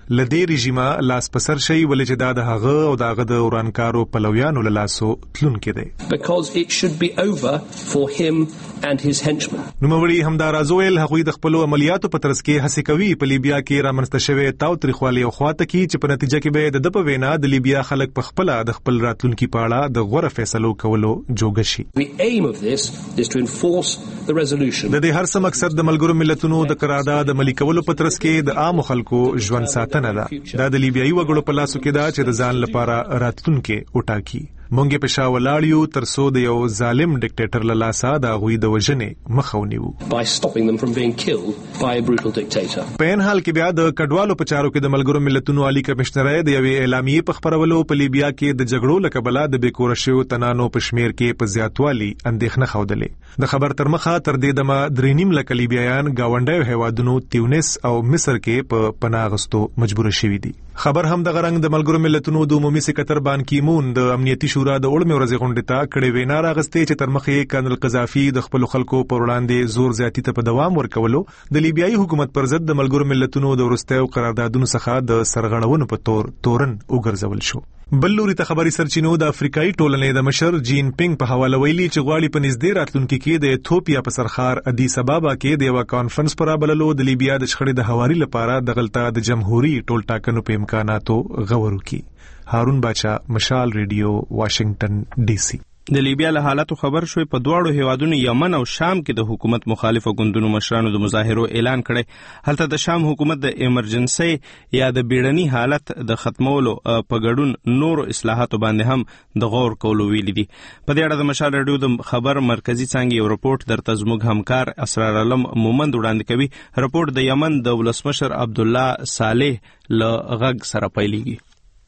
لدې رژیمه لاس پسر شي ولې چې دا د هغه او د هغه د ورانکارو پلویانو له لاسو تلونکي دی. Because it should be over for him and his henchmen. نوموړي همداراز ویل هغوی د خپلو عملیاتو په ترڅ کې هڅې کوي په لیبیا کې رامنځته شوی تاوتریخوالي او خواته کې چې په نتیجه کې به د ده په وینا د لیبیا خلک په خپله د خپل راتلونکي په اړه د غوره فیصلو کولو جوګه شي. The aim of this is to enforce the resolution. د دې هر څه مقصد د ملګرو ملتونو د قرارداد عملي کولو په ترڅ کې د عامو خلکو ژوند ساتنه ده. دا د لیبیایي وګړو په لاسو کې ده چې د ځان لپاره راتلونکي وټاکي. مونږ په شا ولاړ یو تر څو د یو ظالم ډیکټیټر له لاسه د هغوی د وژنې مخه ونیو. By stopping them from being killed by a brutal dictator. په ان حال کې بیا د کډوالو په چارو کې د ملګرو ملتونو عالی کمشنر د یوې اعلامیې په خبرولو په لیبیا کې د جګړو له کبله د بیکوره شویو تنانو په شمیر کې په زیاتوالي اندېښنه ښودلې. د خبر تر مخه تر دې دمه درې نیم لکه لیبیایان ګاونډیو هیوادونو تیونس او مصر کې په پناه اخیستو مجبور شوي دي. خبر هم د غرنګ د ملګرو ملتونو د عمومي سکرټر بان کی مون د امنیتي شورا د وړمې ورځې غونډې ته کړې وینا راغستې چې تر مخې کرنل قذافي د خپل خلکو پر وړاندې زور زیاتی ته په دوام ورکولو د لیبیایي حکومت پر ضد د ملګرو ملتونو د وروستیو قراردادونو څخه د سرغړونو په تور تورن وګرځول شو. بل لوري ته خبري سرچینو د افریقایي ټولنې د مشر جین پینګ په حواله ویلي چې غواړي په نږدې راتلونکي کې د ایتھوپیا په سرخار ادیس ابابا کې د یو کانفرنس پر بللو د لیبیا د شخړې د هواري لپاره د غلطه د جمهوریت ټول ټاکنو په امکاناتو غور وکړي. هارون باچا، مشال ریډیو، واشنگټن ډي سي. د لیبیا له حالاتو خبر شوی په دواړو هیوادونو یمن او شام کې د حکومت مخالفو ګوندونو مشرانو د مظاهرو اعلان کړی. هلته د شام حکومت د ایمرجنسي یا د بیړني حالت د ختمولو په ګډون نورو اصلاحاتو باندې هم د غور کولو ویلي دي. په دې اړه د مشال رادیو د خبر مرکزی څانګې یو رپورټ درته زموږ همکار اسرار علم مومند وړاندې کوي. رپورټ د یمن د ولسمشر عبدالله صالح له غږ سره پیلېږي.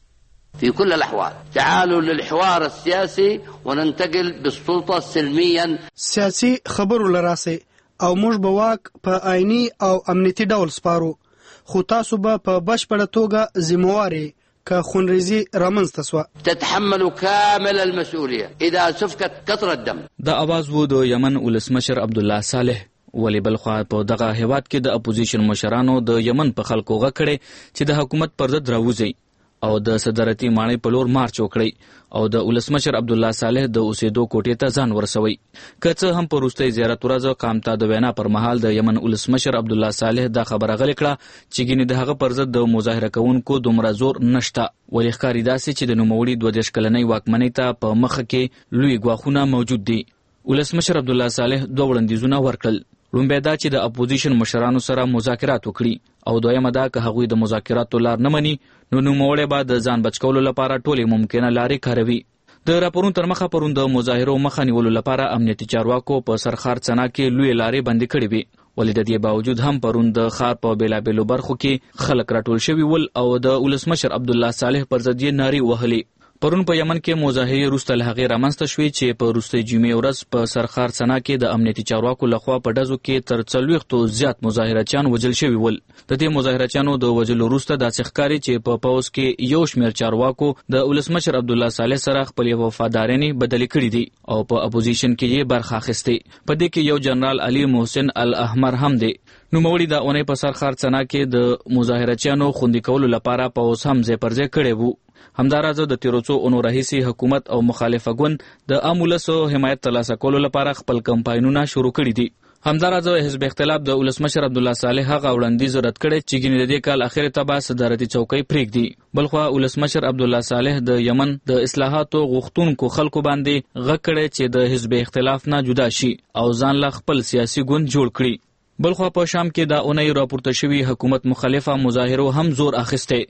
في كل الأحوال تعالوا للحوار السياسي وننتقل بالسلطة سلميا. سیاسي خبرو لراسي او موږ به واک په آئینی او امنیتي ډول سپارو، خو تاسو به په بشپړه توګه ذمہواري که خونریزي رامنځته سوه. تتحمل كامل المسؤولية إذا سفكت قطرة دم. دا اواز وو د یمن ولسمشر عبدالله صالح. ولی بلخوا په دغه هیواد کې د اپوزیشن مشرانو د یمن په خلکو غږ کړي چې د حکومت پر ضد راوځي او د صدارتي ماڼۍ په لور مارچ وکړي او د ولسمشر عبدالله صالح د اوسېدو کوټې ته ځان ورسوي. که څه هم په وروستۍ زیارت ورځ قام ته د وینا پر مهال د یمن ولسمشر عبدالله صالح دا خبره غلې کړه چې ګینې د هغه پر ضد د مظاهره کوونکو دومره زور نشته. ولې ښکاري داسې چې د نوموړي دوه دېرش کلنۍ واکمنۍ ته په مخه کې لوی ګواښونه موجود دي. ولسمشر عبدالله صالح دوه وړاندیزونه ورکړل. لومبی دا چې د اپوزیشن مشرانو سره مذاکرات وکړي او دویمه دا که هغوی د مذاکراتو لار نه مني نو نوموړی به د ځان بچ کولو لپاره ټولې ممکنه لارې کاروي. د راپورونو تر مخه پرون د مظاهرو مخه نیولو لپاره امنیتي چارواکو په سرخار څنا کې لوی لارې بندي کړې وي. ولې د دې باوجود هم پرون د ښار په بېلابېلو برخو کې خلک راټول شوي ول او د ولسمشر عبدالله صالح پر ضد یې نارې وهلې. پرون په یمن کې مظاهرې وروسته له هغې رامنځته شوې چې په وروستۍ جمعې ورځ په سرخار څنا کې د امنیتي چارواکو لخوا په ډزو کې تر څلوېښتو زیات مظاهرچیان وژل شوي ول. د دې مظاهرچیانو د وژلو وروسته داسې ښکاري چې په پوځ کې یو شمېر چارواکو د ولسمشر عبدالله صالح سره خپلې وفادارانې بدلې کړي دي او په اپوزیشن کې یې برخه اخیستې. په دې کې یو جنرال علي محسن الاحمر هم دی. نوموړي د اونۍ په سرخار څنا کې د مظاهرچیانو خوندي کولو لپاره پوځ هم ځای پر ځای کړی وو. همداراز د تیرو څو اونو راهیسې حکومت او مخالفه ګوند د عام ولسو حمایت ترلاسه کولو لپاره خپل کمپاینونه شروع کړي دي. همداراز حزب اختلاف د ولسمشر عبدالله صالح هغه وړاندیز رد کړی چې ګینې د دې کال اخر ته به صدارتي چوکۍ پرېږدي. بلخوا ولسمشر عبدالله صالح د یمن د اصلاحاتو غوښتونکو خلکو باندې غږ کړی چې د حزب اختلاف نه جدا شي او ځان له خپل سیاسي ګوند جوړ کړي. بلخوا په شام کې د اونۍ راپورته شوي حکومت مخالفه مظاهرو هم زور اخیستی.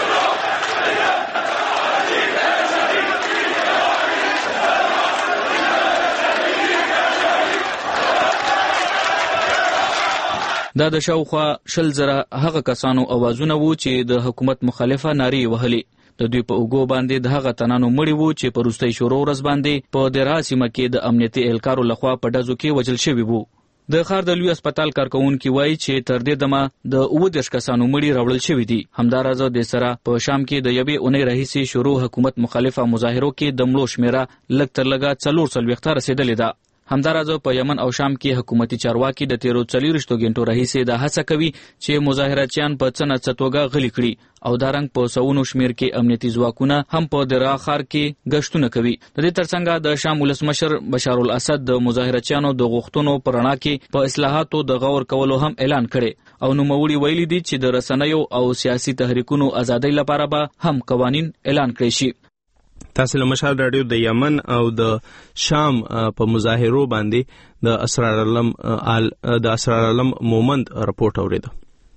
دا د شاوخوا شل زره هغه کسانو اوازونه وو چې د حکومت مخالفه نارې وهلې. د دوی په اوږو باندې د هغه تنانو مړي وو چې په وروستۍ شروع ورځ باندې په درها سیمه کې د امنیتي اهلکارو لخوا په ډزو کې وژل شوي وو. د ښار د لوی هسپتال کارکوونکي وایي چې تر دې دمه د اووه دېرش کسانو مړي راوړل شوي دي. همداراز د سره په شام کې د یوې اونۍ راهیسې شروع حکومت مخالفه مظاهرو کې د مړو شمېره لږ تر لږه څلور څلوېښته رسېدلې ده. همداراز په یمن او شام کې حکومتي چارواکي د تیرو څلوېښتو غنټو راهیسې د هڅه کوي چې مظاهراتچیان په څه نه څه توګه غلي کړي او دا رنګ په سوونو شمیر کې امنیتي ځواکونه هم په درا ښار کې گشتونه کوي. د دې ترڅنګ د شام ولسمشر بشار الاسد د مظاهراتچیانو د غوښتنو په رڼا کې په اصلاحاتو د غور کولو هم اعلان کړي او نوموړي ویلي دي چې د رسنیو او سیاسي تحریکونو ازادۍ لپاره به هم قوانین اعلان کړي شي. تاسو له مشال رادیو د یمن او د شام په مظاهرو باندې د اسرار علم د اسرار علم مومند رپورټ اوریدو.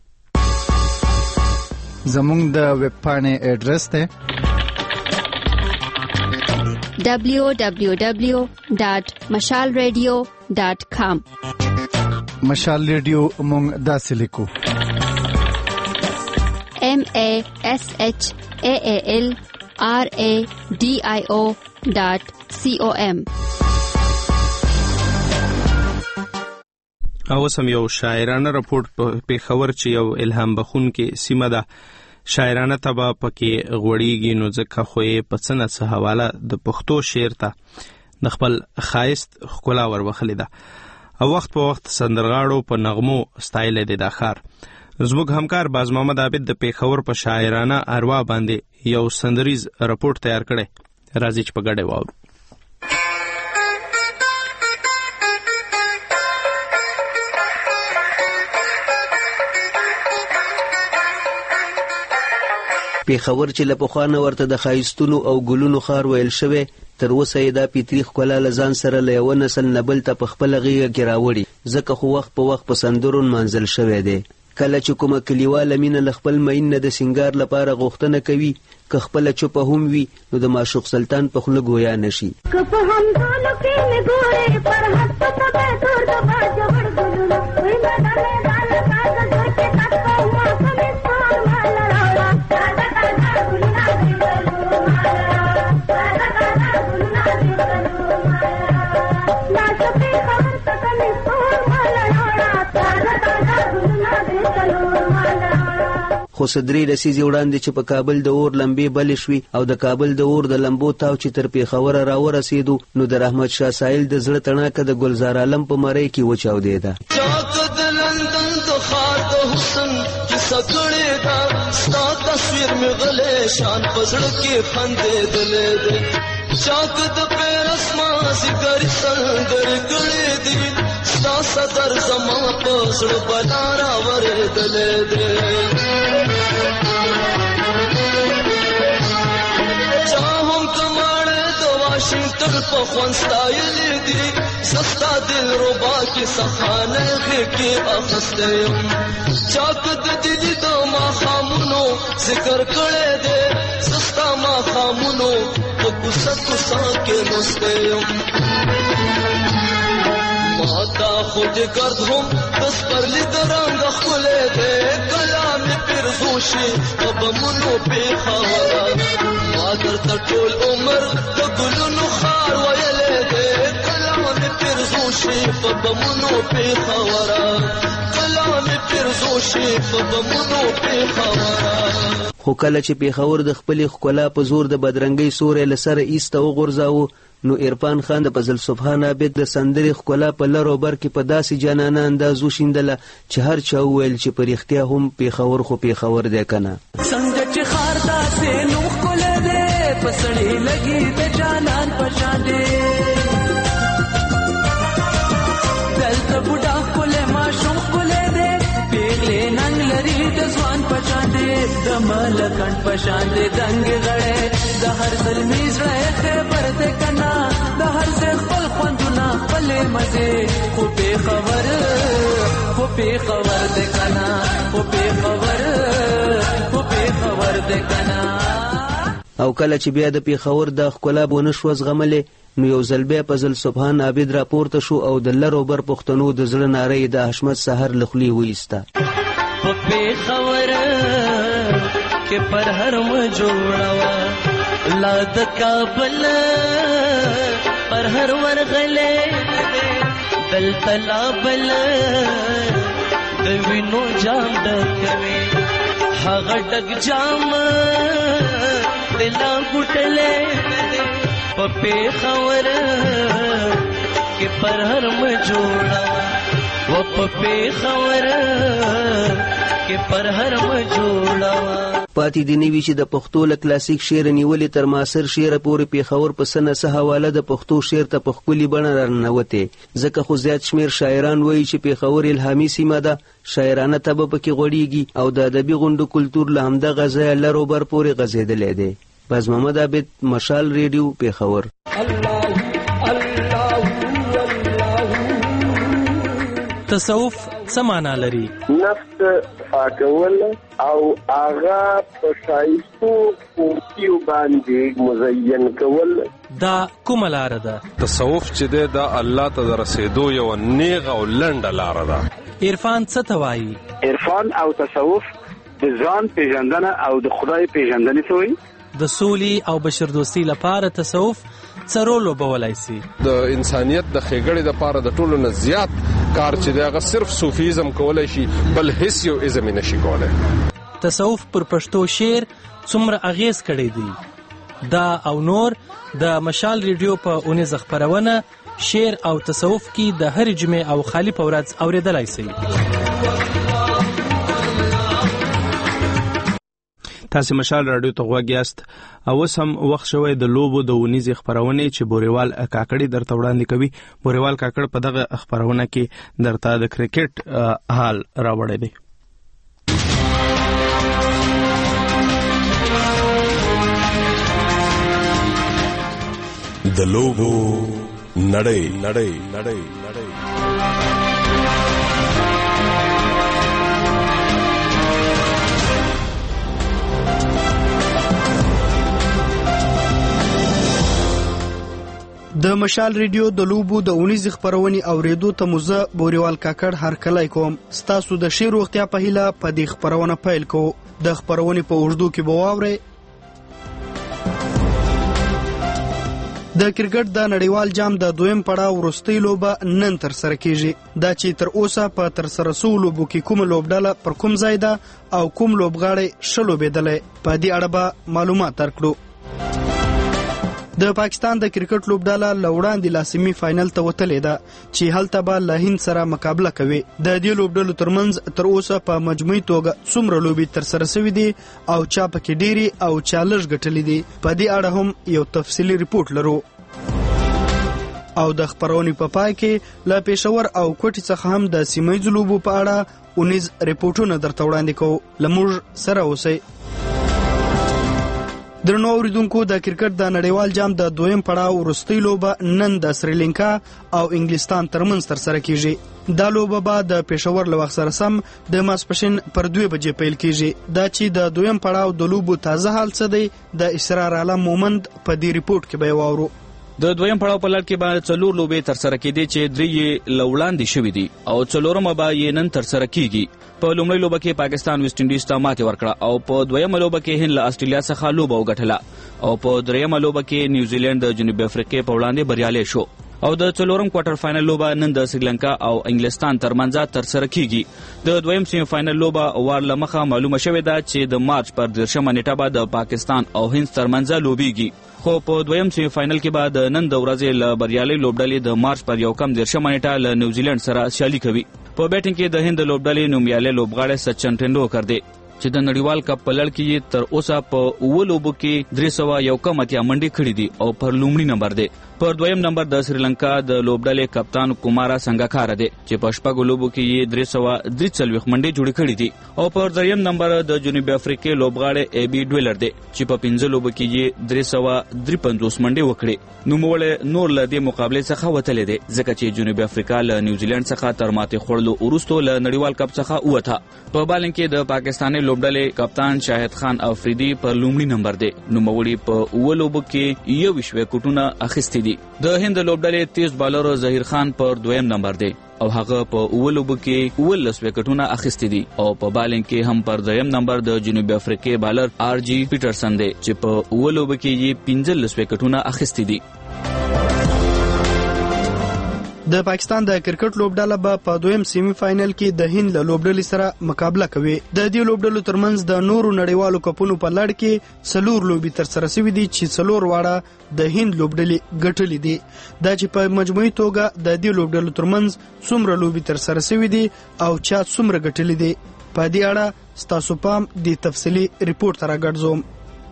زموږ د ویب پاڼې ایډرس ته دبلیو دبلیو دبلیو ډاٹ مشال ریډیو ډاٹ کام. مشال ریډیو موږ داسې لیکو ایم ا ایس ایچ ا ا ال آر ا ډي آی او ډاٹ سی او ام. او سم یو شاعرانه رپورټ په پیښور چې یو الهام بخښونکې سیمه ده شاعرانه تبا پکې غوړیږي نو ځکه خو یې په څه نه څه حواله د پښتو شعر ته د خپل ښایست ښکلا وربخلې ده او وخت په وخت سندرغاړو په نغمو ستایلی دی دا ښار. زموږ همکار باز محمد عابد د پیښور په شاعرانه اروا باندې یو سندریز رپورټ تیار کړی. راځي چې په ګډه واورو. پیښور چې له پخوانه ورته د ښایستونو او ګلونو ښار ویل شوی تر اوسه یې دا فطري ښکلا له ځان سره له یوه نسل نه بل ته په خپله غېږه کې راوړي ځکه خو وخت په وخت په سندرو نمانځل شوی دی. کله چې کومه کلیواله مینه له خپل مین نه د سینګار لپاره غوښتنه کوي که خپله چوپه هم وي نو د معشوق سلطان په خوله ګویا نشي. خو صدري لسیزې وړاندې چې په کابل د اور لمبې بلې شوي او د کابل د اور د لمبو تاو چې تر پیښوره راورسېدو نو د رحمت شاه سایل د زړه تڼاکه د ګلزار عالم په مرۍ کې وچاودېده. چاک د لندن د ښار د حسن کیسه کړې ده ستا تصویر مې غلی شان په زړه کې خندېدلی دی. چاک د پیرس مازدیګر سندرې کړې دي ستا صدر زما په زړه بلا راورېدلی دی. واشنگټن په خوند ستایلی دي سستا دل ربا کې سخانه کې اخسته یم. چاک د دلی د ماښامونو ذکر کړی دی سستا ماښامونو په کوڅه کوڅه کې نسته یم. ماتا خود گرد هم دس پرلی درنگ خلی دی کلام پرزوشی و بمونو پیخورا مادر تا ټول عمر د ګلونو خار ویلی دی کلام پرزوشی و بمونو پیخورا کلام پرزوشی و بمونو پیخورا. خو کله چې پیښور د خپلې ښکلا په زور د بدرنګۍ سوری له سره ایسته وغورځاوه نو عرفان خان د فضل سبحان عابد د سندرې ښکلا په لر او بر کې په داسې جانانه انداز وشیندله چې هر چا وویل چې په رښتیا هم پیښور خو پیښور دی که نه. څنګه چې ښار داسې نوم ښکلی دی په سړي لګي د جانان په شان دی دلته بوډا ښکلی ماشوم ښکلی دی پیغلې ننګ لري د ځوان په شان دی د ملکڼ په شان دی دنګې غړی د هر زلمي زړه خیبر دی که نه د هر ځای خپل خوندونه خپلې مزې خو پیښور خو پیښور دی که نه خو پیښور خو پیښور دی که نه. او کله چې بیا د پیښور د ښکلا ونه شوه زغملې نو یو ځل بیا فضل سبحان عابد راپورته شو او د لر او بر پښتنو د زړه ناره یې د حشمت سحر له خولې وایسته. په پیښور کې پر هر م جوړوه لا د کابل پر هر ورغلې دلته لا بل د وینو جام ډکوي هغه ډک جام دلا ګټلې په پیښور کې پر هر مجوړه و په پیښور کې پر هر مجوړه پاتې دی نوي چې د پښتو له کلاسیک شعر نیولې تر معاصر شعره پورې پیښور په سنه څه حواله د پښتو شعر ته په ښکلي بڼه راننوتې. ځکه خو زیات شمېر شاعران وایي چې پیښور الهامي سیمه ده، شاعرانه طبع پکې غوړېږي او د ادبي غونډو کلتور له همدغه ځایه لر و بر پورې غځېدلی دی. باز محمد عابد، مشال ریډیو، پیښور. تصوف څه معنا لري؟ نفس پاکول او هغه په ښایستو خوبیو باندې مزین کول. دا کومه لاره ده؟ تصوف چې دی دا الله ته د رسېدو یوه نیغه او لنډه لاره ده. عرفان څه ته وایي؟ عرفان او تصوف د ځان پیژندنه او د خدای پیژندنې ته وایي. د سولې او بشردوستۍ لپاره تصوف څه رول لوبولی سي؟ د انسانیت د ښېګړې دپاره د ټولو نه زیات کار چې دی هغه صرف صوفیزم کولی شي، بل هیڅ یو ازم یې نشي کولی. تصوف پر پښتو شعر څومره اغیز کړی دی؟ دا او نور د مشال ریډیو په اونیزه خپرونه شعر او تصوف کې د هرې جمعې او خالي په ورځ اورېدلی سئ. تاسو مشال رادیو ته غوږ یاست او اوس هم وخت شوی د لوبو د ونیزې خپرونې چې بوریوال کاکړي درته وړاندې کوي. بوریوال کاکړ په دغه خپرونه کې درته د کرکټ حال راوړی دی. د لوبو نړۍ نړۍ نړۍ نړۍ د مشال ریډیو د لوبو د اونیزې خپرونې اورېدو ته موزه بوریوال کاکړ هرکلی کوم. ستاسو د ښې روغتیا په هیله په دې خپرونه پیل کوو. د خپرونې په اوږدو کې به واورئ د کرکټ د نړیوال جام د دویم پړاو وروستۍ لوبه نن ترسره کیږي. دا چې تر اوسه په ترسره سوو لوبو کې کومه لوبډله پر کوم ځای ده او کوم لوبغاړی ښه لوبېدلی، په دې اړه به معلومات درکړو. د پاکستان د کرکټ لوبډله له وړاندې لا سیمي فاینل ته وتلې ده چې هلته به له هند سره مقابله کوي. د دې لوبډلو ترمنځ تر اوسه په مجموعي توګه څومره لوبې ترسره شوې دي او چا پکې ډېرې او چا لږ ګټلې دي، په دې اړه هم یو تفصیلي ریپورټ لرو. او د خپرونې په پای کې له پېښور او کوټې څخه هم د سیمه ییزو لوبو په اړه اونیز ریپورټونه درته وړاندې کوو. له موږ سره اوسئ. درنو اوریدونکو، د کرکټ د نړیوال جام د دویم پړاو وروستۍ لوبه نن د سریلانکا او انګلستان ترمنځ ترسره کیږي. دا لوبه به د پېښور له وخت سره سم د ماسپښین پر دوه بجې پیل کیږي. دا چې د دویم پړاو د لوبو تازه حال څه دی، د اسرار عالم مومند په دې ریپورټ کې به واورو. د دویم پړاو په لړ کې به څلور لوبې ترسره کېدې چې درې یې له وړاندې شوې دي او څلورمه به یې نن ترسره کیږي. په لومړۍ لوبه کې پاکستان ویسټ انډیز ته ماتې ورکړه او په دویمه لوبه کې هند له استرالیا څخه لوبه وګټله او په دریمه لوبه کې نیوزیلند د جنوبي افریقې په وړاندې بریالی شو او د څلورم کوارټر فائنل لوبه نن د سریلانکا او انګلستان ترمنځ ترسره کیږي. د دویم سیمی فائنل لوبه وار له مخه معلومه شوې ده چې د مارچ پر دیرشمه نیټه به د پاکستان او هند ترمنځ لوبیږي. خو په دویم سیمی فائنل کې به د نن د ورځې له بریالۍ لوبډلې د مارچ پر یو کم دیرشمه نیټه له نیوزیلند سره سیالي کوي. په بیټینګ کې د هند لوبډلې نومیالی لوبغاړی سچن ټنډولکر دی چې د نړیوال کپ په لړ کې یې تر اوسه په اوه لوبو کې درې سوه یو کم اتیا منډې کړي دي او پر لومړي نمبر دی. پر دویم نمبر د سریلانکا د لوبډلې کپتان کومارا سنګاکارا دی چې په شپږو لوبو کې یې درې سوه درې څلوېښت منډې جوړې کړي دي او پر دریم نمبر د جنوبي افریقې لوبغاړی ای بي ډویلر دی چې په پنځه لوبو کې یې درې سوه درې پنځوس منډې وکړې. نوموړی نور له دې مقابلې څخه وتلی دی ځکه چې جنوبي افریقا له نیوزیلند څخه تر ماتې خوړلو وروستو له نړیوال کپ څخه ووته. په بالنګ کې د پاکستاني لوبډلې کپتان شاهد خان افریدي پر لومړي نمبر دی. نوموړي په اوه لوبو کې یوویشت وکټونه اخیستي دي. د هند لوبډلې تیز بالر ظهیر خان پر دویم نمبر دی او هغه په اوه لوبو کې اوولس وکټونه اخیستي دي او په بالنګ کې هم پر دویم نمبر د جنوبي افریقې بالر آر جی پیټرسن دی چې په اوه لوبو کې یې پنځلس وکټونه اخیستي دي. د پاکستان د کرکټ لوبډله به په دویم سیمی فائنل کې د هند له لوبډلې سره مقابله کوي. د دې لوبډلو ترمنځ د نورو نړیوالو کپونو په لړ کې څلور لوبې ترسره شوې دي چې څلور واړه د هند لوبډلې ګټلې دي. دا چې په مجموعي توګه د دې لوبډلو ترمنځ څومره لوبې ترسره شوې دي او چا څومره ګټلې دي، په دې اړه ستاسو پام د تفصیلي ریپورت را ګرځوم.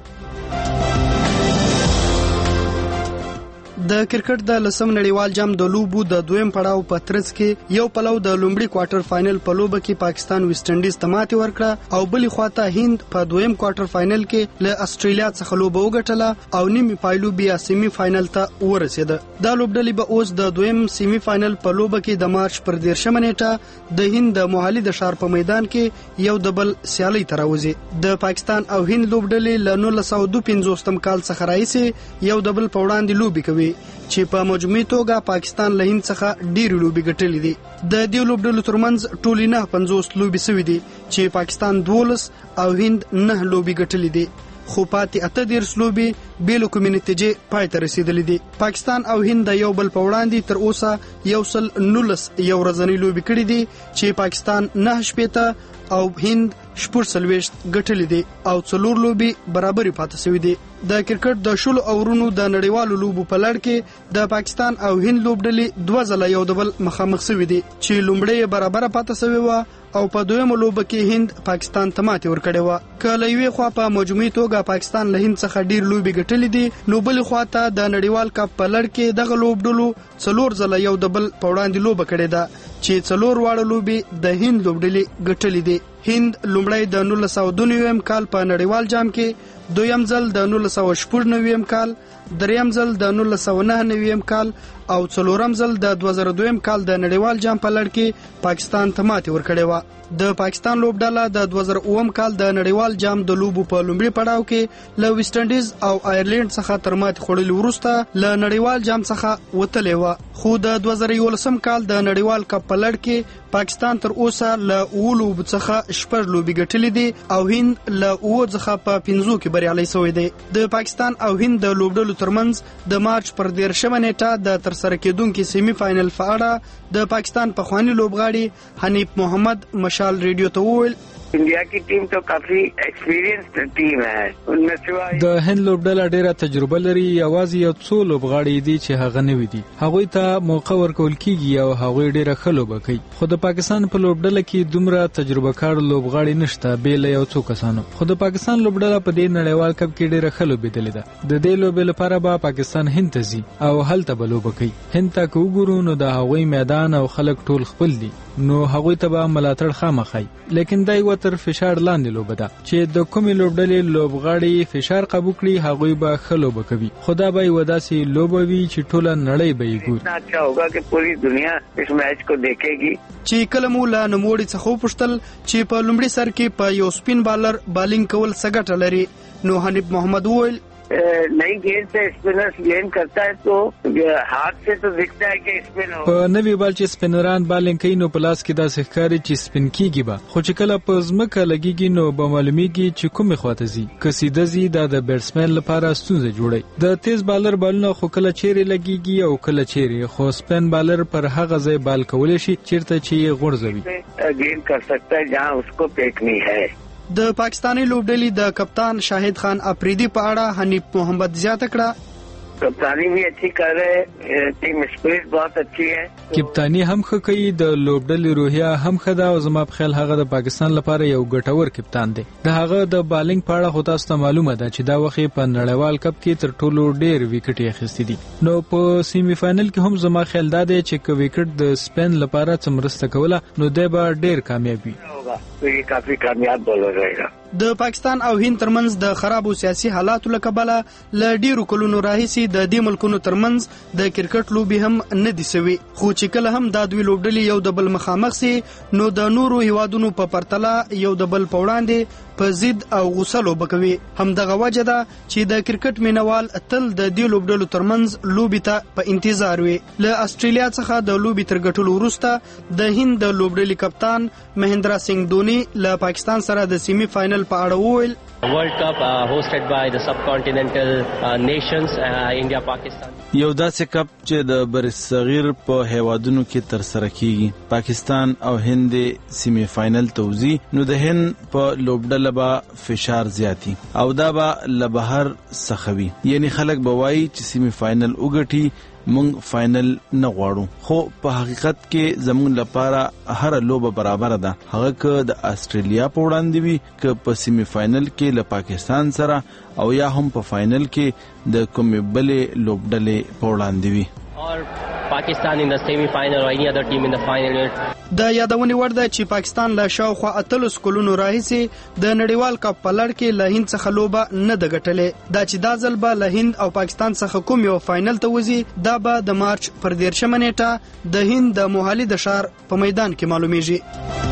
د کرکټ د لسم نړیوال جام د لوبو د دویم پړاو په ترڅ کې یو پلو د لومړي کوارټر فائنل په لوبه کې پاکستان ویسټ انډیز ته ماتې ورکړه او بلې خواته هند په دویم کوارټر فائنل کې له استرالیا څخه لوبه وګټله او نیمه پایلو بیا سیمی فائنل ته ورسېده. دا لوبډلې به اوس د دویم سیمی فائنل په لوبه کې د مارچ پر دیرشمه نیټه د هند د موهالي د ښار په میدان کې یو د بل سیالي ته راوځي. د پاکستان او هند لوبډلې له نولس سوه دوه پنځوس کال څخه راهیسې یو د بل په وړاندې لوبي کوي چې په مجموعي توګه پاکستان له هند څخه ډېر لوبي ګټلې دي. د دې لوبډلو ترمنځ ټولې نه پنځوس لوبي شوې دي چې پاکستان دولس او هند نه لوبي ګټلې دي، خو پاتې اته دیرش لوبي بیلو کومې نتیجې پای ته رسیدلې دي. پاکستان او هند د یو بل په وړاندې تر اوسه یو سل نولس یو ورځنۍ لوبي کړې دي چې پاکستان نه شپېته او هند شپږ څلوېښت ګټلې دي او څلور لوبي برابرې پاتې شوې دي. د کرکټ د شلو اورونو د نړیوالو لوبو په لړ کې د پاکستان او هند لوبډلې دوه ځله یو د بل مخامخ شوې دي چې لومړی برابره پاتې شوې وه او په دویمه لوبه کې هند پاکستان ته ماتې ورکړې وه. که له یوې خوا په مجموعي توګه پاکستان له هند څخه ډېر لوبې ګټلې دي، نو بلې خواته د نړیوال کپ په لړ کې دغه لوبډلو څلور ځله یو د بل په وړاندې لوبه کړې ده چې څلور واړه لوبې د هند لوبډلې ګټلې دي. هند لومړی د نولس سوه دوه نوي کال په نړیوال جام کې، دویم ځل د نولس سوه شپږ نوي کال، دریم ځل د نولس سوه نهه نوي کال او څلورم ځل د دوه زره دوه کال د نړیوال جام په لړ کې پاکستان ته ماتې ورکړې وه. د پاکستان لوبډله د دوه زره اووه کال د نړیوال جام د لوبو په لومړي پړاو کې له ویسټ انډیز او آیرلینډ څخه تر ماتې خوړلو وروسته له نړیوال جام څخه وتلې وه، خو د دوه زره یولسم کال د نړیوال کپ په لړ کې پاکستان تر اوسه له اووه لوبو څخه شپږ لوبې ګټلې دي او هند له اووه څخه په پنځو کې بریالی شوی دی. د پاکستان او هند د لوبډلو ترمنځ د مارچ پر دیرشمه نیټه د ترسره کېدونکي سیمی فائنل په اړه د پاکستان پخوانی لوبغاړي حنیف محمد مشال ریډیو ته وویل: India की team तो काफी experienced team है. उनमें सिवा د هند لوبډله ډیره تجربه لري، یوازې یو څو لوبغاړي دي چې هغه نوي دي. هغوی ته موقع ورکول کیږي او هغوی ډیره ښه لوبه کوي. خو د پاکستان په لوبډله کې دومره تجربه کار لوبغاړي نشته بیل یو څو کسانو. خو د پاکستان لوبډله په دې نړیوال کپ کې ډیره ښه لوبېدلې ده. د دې لوبې لپاره به پاکستان هند ته ځي او هلته به لوبه کوي. هند ته که وګورو نو د هغوی میدان او خلک ټول خپل دي، نو هغوی ته به ملاتړ خامخای. لیکن دا یو تر فشار لاندې لوبه ده چې د کومې لوبډلې لوبغاړي فشار قبول کړي هغوی به ښه لوبه کوي. خدا به یو داسې لوبه وي چې ټوله نړۍ به یې ګوري. اچھا होगा कि पूरी दुनिया इस मैच को देखेगी. چې کله مو له نوموړي څخه وپوښتل چې په لومړي سر کې په یو سپین بالر بالینګ کول څه ګټه لري، نو حنیف محمد وویل: नई गेंद से स्पिनर्स गेंद करता है तो हाथ से तो दिखता है कि स्पिन हो. په نوی بال چې سپینران بالینګ کوي نو په لاس کې داسې ښکاري چې سپین کیږي به، خو چې کله په ځمکه لګیږي نو به معلومیږي چې کومې خواته ځي. که سیده ځي دا د بیټسمین لپاره ستونزه جوړوي. د تیز بالر بالونه خو کله چیرې لګیږي او کله چیرې، خو سپین بالر پر هغه ځای بال کولی شي چیرته چې یې غورځوي. गेंद कर सकता है जहां उसको फेंकनी है. د پاکستانی لوبډلې د کپتان شاهد خان افریدي په اړه حنیف محمد زیاته کړه: कप्तानी भी अच्छी कर रहे हैं, टीम स्पिरिट बहुत अच्छी है. کپتانی هم ښه کوي، د لوبډلې روحیه هم ښه ده او زما په خیال هغه د پاکستان لپاره یو ګټور کپتان دی. د هغه د بالینګ په اړه خو تاسو ته معلومه ده چې دا وخت په نړیوال کپ کې تر ټولو ډېر وکټ یې اخیستي دي. نو په سیمی فائنل کې هم زما خیال دا دی چې که وکټ د سپین لپاره څه مرسته کوله نو دی به ډېر کامیاب وي. तो ये काफी कामयाब बॉलर रहेगा. د پاکستان او هند ترمنځ د خرابو سیاسي حالاتو له کبله ل ډیرو کلونو راهیسي د دې ملکونو ترمنځ د کرکټ لوبي هم نه دي سوي، خو چې کله هم دا دوی لوبډلې یو د بل مخامخ سي نو د نورو هیوادونو په پرتله یو د بل په وړاندې په ضد او غوسه لوبه کوي. هم دغه وجه ده چې د کرکټ مینوال تل د دې لوبډلو ترمنځ لوبي ته په انتظار وي. له استرالیا څخه د لوبي تر ګټلو وروسته د هند د لوبډلې کپتان مهندرا سنگھ دونی له پاکستان سره د سیمی فائنل په اړه وویل: World Cup uh, hosted by the subcontinental uh, nations uh, India Pakistan. یو داسې کپ چې د برصغیر په هیوادونو کې تر سره کیږي. پاکستان او هند سیمی فائنل ته وځي نو د هند په لوبډله به فشار زیاتی او دا به له بهر څخه وي. یعنی خلک به وایي چې سیمی فائنل وګټي مونږ فائنل نه غواړو، خو په حقیقت کې زمونږ لپاره هر لوبه برابر ده، هغه که د استرالیا په وړاندې وي که په سیمی فائنل کې له پاکستان سره او یا هم په فائنل کې د کومې بلې لوبډلې په وړاندې وي. Or Pakistan in the semi-final or any other team in the final. د یادونې وړ ده چې پاکستان له شاوخوا اتلس کلونو راهیسې د نړیوال کپ په لړ کې له هند څخه لوبه نه ده ګټلې. دا چې دا ځل به له هند او پاکستان څخه کوم یو فائنل ته وځي دا به د مارچ پر دیرشمه نیټه د هند د موهالي د ښار په میدان کې معلومیږي.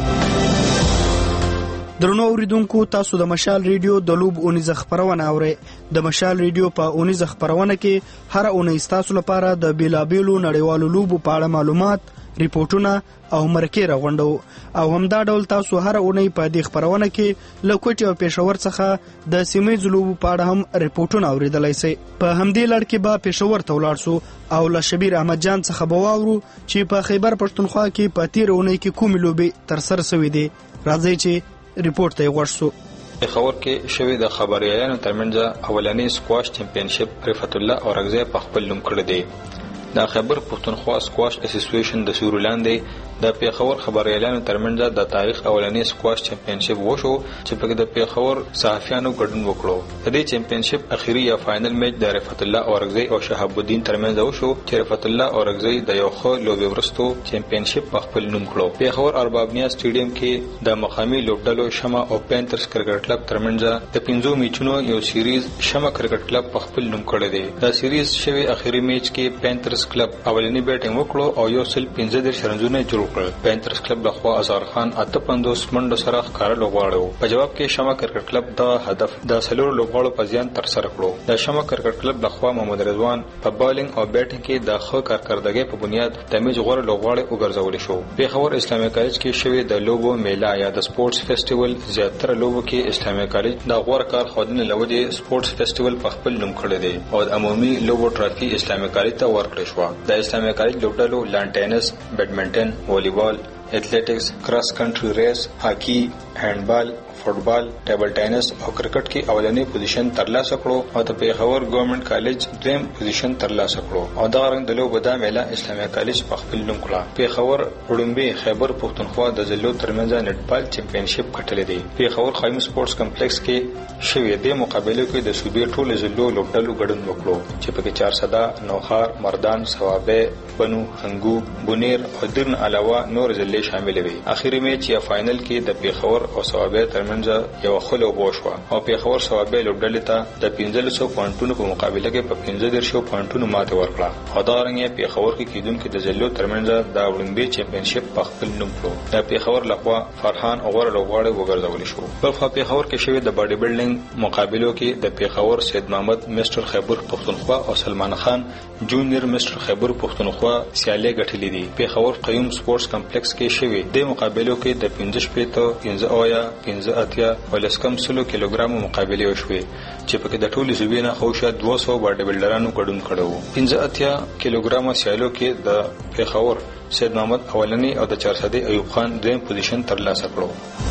درنو اوریدونکو، تاسو د مشال ریډیو د لوب اونیزه خبرونه اورئ. د مشال ریډیو په اونیزه خبرونه کې هر اونۍ تاسو لپاره د بیلابیلو نړیوالو لوبو په اړه معلومات، ریپورتونه او مرکې راغونډو او همدا ډول تاسو هر اونۍ په دې خبرونه کې له کوټي او پېښور څخه د سیمې لوبو په اړه هم ریپورتونه اوریدلای شئ. په همدې لړ کې به پېښور ته ولاړ شو او له شبیر احمد جان څخه به واورو چې په خیبر پښتونخوا کې په تیر اونۍ کې کومې لوبې تر سره شوې دي. راځئ چې ریپورت ته ورسو. خبر کې شوی د خبريالانو ترمنځ اولنی سکواش چمپیونشپ رفعت الله اورغزی په خپل نوم کړی دی. د خیبر پښتونخوا سکواش اسوسییشن د سورولاندې د پیښور خبريالانو ترمنځ د تاریخ اولنی سکواش چمپیونشپ وشو چې په د پیښور صحافیانو ګډون وکړو. د دې چمپیونشپ اخیری یا فائنل میچ د رفعت الله اورغزی او شهاب الدین ترمنځ وشو چې رفعت الله اورغزی د یو ښه لوبي ورستو چمپیونشپ په خپل نوم کړو. پیښور اربابنیا سټیډیم کې د مقامی لوبډلو شمع او پینترز کرکټ کلب ترمنځ د پنځو میچونو یو سیریز شمع کرکټ کلب په خپل نوم کړی دی. دا سیریز شوی اخیری میچ کې پینترز کلب اولنی بیټینګ وکړو او یو سل پنځه دېرش رنونه جوړ کړل. پینترز کلب لخوا ازار خان اته پنځوس منډو سره ښکار لوغواړو. په جواب کې شمع کرکټ کلب د هدف د سلور لوغواړو په زیان تر سره کړو. د شمع کرکټ کلب لخوا محمد رضوان په بالینګ او بیټینګ کې د ښه کارکردګۍ په بنیاد د میچ غوړ لوغواړي وګرځول شو. پیښور اسلامي کالج کې شوی د لوبو میله یا د سپورتس فیسټیوال زیاتره لوبو کې اسلامي کالج د غوړ کار خودنه لوجه سپورتس فیسټیوال په خپل نوم کړی دی او د عمومي لوبو ټرافي اسلامي کالج ته ورکړل شو. د اسلامي کالج لوبډلو لان ټینس، بیډمنټن، والیبال، ایتھلیټکس، کراس کنټری ریس، هاکی، هاندبال، فوټبال، ټیبل ټینس او کرکټ کې اولنی پوزیشن ترلاسه کړو او د پیښور ګورنمنت کالج دریم پوزیشن ترلاسه کړو او دا رنګ د لوبو د میله اسلامي کالج په خپل نوم کړه. پیښور وړومبي خیبر پښتونخوا د زلو ترمنځ نټبال چمپیونشپ ګټلې دی. پیښور خیم سپورتس کمپلیکس کې شوی د مقابله کې د صوبې ټولو زلو لوبډلو ګډون وکړو چې په کې چارسده، نوخار، مردان، ثوابه، بنو، هنګو، بونیر او درن علاوه نور زلې شامل وي. اخیری میچ یا فائنل کې د پیښور او ثوابه ترمنځ یو خلو بوشوا او پیښور ثوابه لوبډلې ته د پنځه سوه پوینټونو په مقابله کې په پنځه دېرش پوینټونو ماته ورکړه. او دا رنګ پیښور کې کیدونکو د زلو ترمنځ د وړاندې چمپیونشپ په خپل نوم کړو. د پیښور لخوا فرحان اوغور لوغواړي وګرځول شو. په خو پیښور کې شوی د باډي بلډینګ مقابلو کې د پیښور سید محمد مستر خیبر پښتونخوا او سلمان خان جونیئر مستر خیبر پښتونخوا سیالي ګټلې دي. پیښور قیوم سپورتس کمپلیکس کې شوی د مقابلو کې د پنځه شپږ پنځه اویا پنځه اتیا ولسکم سلو کیلوګرامو مقابله وشوي چې پکې د ټولو زوبینه خوشه دوه سوه باډي بلډرانو ګډون کړو. پنځه اتیا کیلوګرامو سیالو کې د پیښور سید محمد اولنی او د چارسده ایوب خان دریم پوزیشن ترلاسه کړو.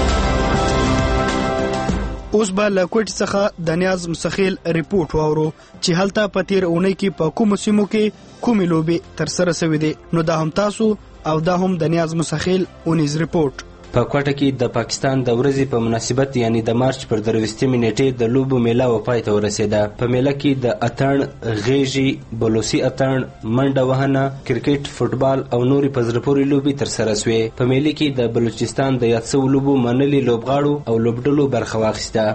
اوس به له کوټ څخه د نیاز مسخیل ریپورت واورو چې هلته په تیر اونۍ کې په کوم سیمو کې کومې لوبې تر سره شوې دي. نو دا هم تاسو او دا هم د نیاز مسخیل اونیز ریپورت. په کوټه کې د پاکستان د ورځې په مناسبت یعنی د مارچ پر درویشتمې نیټې د لوبو میله و پای ته ورسېده. په میله کې د اتڼ، غیږي، بلوسي اتڼ، منډه وهنه، کرکټ، فوټبال او نورې په زړه پورې لوبې ترسره سوې. په میله کې د بلوچستان د یاد شوو لوبو منلي لوبغاړو او لوبډلو برخه واخیسته.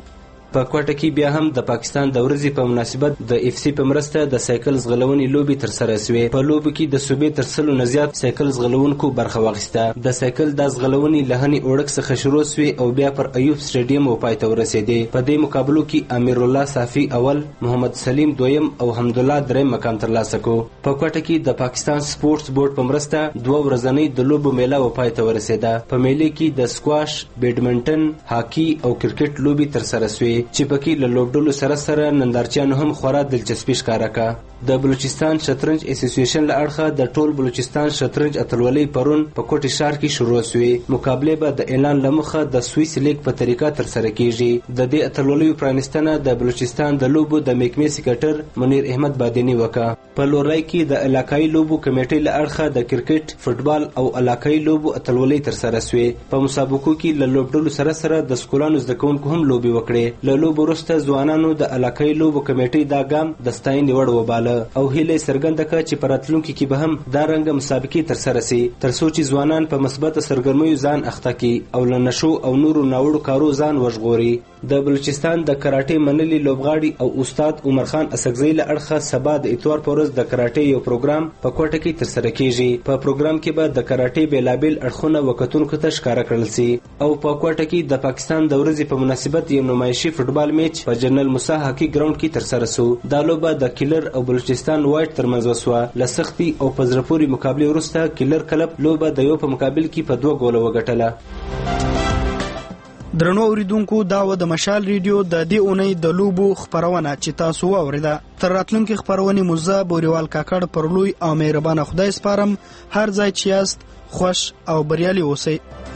په کوټه کې بیا هم د پاکستان د ورځې په مناسبت د اف سی په مرسته د سایکل ځغلونې لوبي تر سره شوې. په لوبو کې د صوبې تر سلو نه زیات سایکل ځغلونکو برخه واخیسته. د سایکل د ځغلونې له هني اوړک څخه شروع شوې او بیا پر ایوب سټیډیم پای ته ورسېدې. په دې مقابلو کې امیر الله صافي اول، محمد سلیم دویم او حمدالله دریم مقام ترلاسه کو. په کوټه کې د پاکستان سپورتس بورډ په مرسته دوه ورځنۍ د لوبو میله پای ته ورسېده. په میلې کې د سکواش، بیډمنټن، هاکی او کرکټ لوبي تر سره شوې چې پکې له لوبډلو سره سره نندارچیانو هم خورا دلچسپي ښکاره کړه. د بلوچستان شطرنج اسوسییشن له اړخه د ټول بلوچستان شطرنج اتلولۍ پرون په کوټي ښار کې شروع شوې. مقابله به د اعلان له مخه د سویس لیګ په طریقه تر سره کیږي. د دې اتلولیو پرانیستنه د بلوچستان د لوبو د محکمې سکرټر منیر احمد بادینی وکړه. په لورای کې د علاقايي لوبو کمیټې له اړخه د کرکټ، فوتبال او علاقايي لوبو اتلولۍ تر سره شوې. په مسابقو کې له لوبډلو سره سره د سکولانو زده کوونکو هم لوبي وکړې. له لوبو وروسته ځوانانو د علاقايي لوبو کمیټې دا ګام د ستاینې وړ وباله او هیله څرګنده کړه چې په راتلونکي کې به هم دا رنګه مسابقې تر سره سي تر څو چې ځوانان په مثبته سرګرمیو ځان اخته کړي او له نشو او نورو ناوړو کارو ځان وژغوري. د بلوچستان د کراټې منلي لوبغاړي او استاد عمر خان اسکزی له اړخه سبا د اتوار په ورځ د کراټې یو پروګرام په کوټه کې تر سره کیږي. په پروګرام کې به د کراټې بیلابیل اړخونه وکتونکو ته ښکاره کړل سي او په کوټه کې د پاکستان د ورځې په مناسبت یو نمایشي فوتبال میچ په جنرال موسی هاکی ګراوند کې تر سره سو. دا لوبه د کلر او بلوچستان وایټ ترمنځ وسوه. له سختي او په زړه پورې مقابلې وروسته کلر کلب لوبه د یو په مقابل کې په دوه ګوله وګټله. درنو اوریدونکو، دا و د مشال ریډیو د دې اونۍ د لوبو خبرونه چې تاسو واوریده. تر راتلونکي خبرونې موزه بوریوال کاکړ پر لوی او مهربانه خدای سپارم. هر ځای چې یاست خوش او بریالي اوسئ.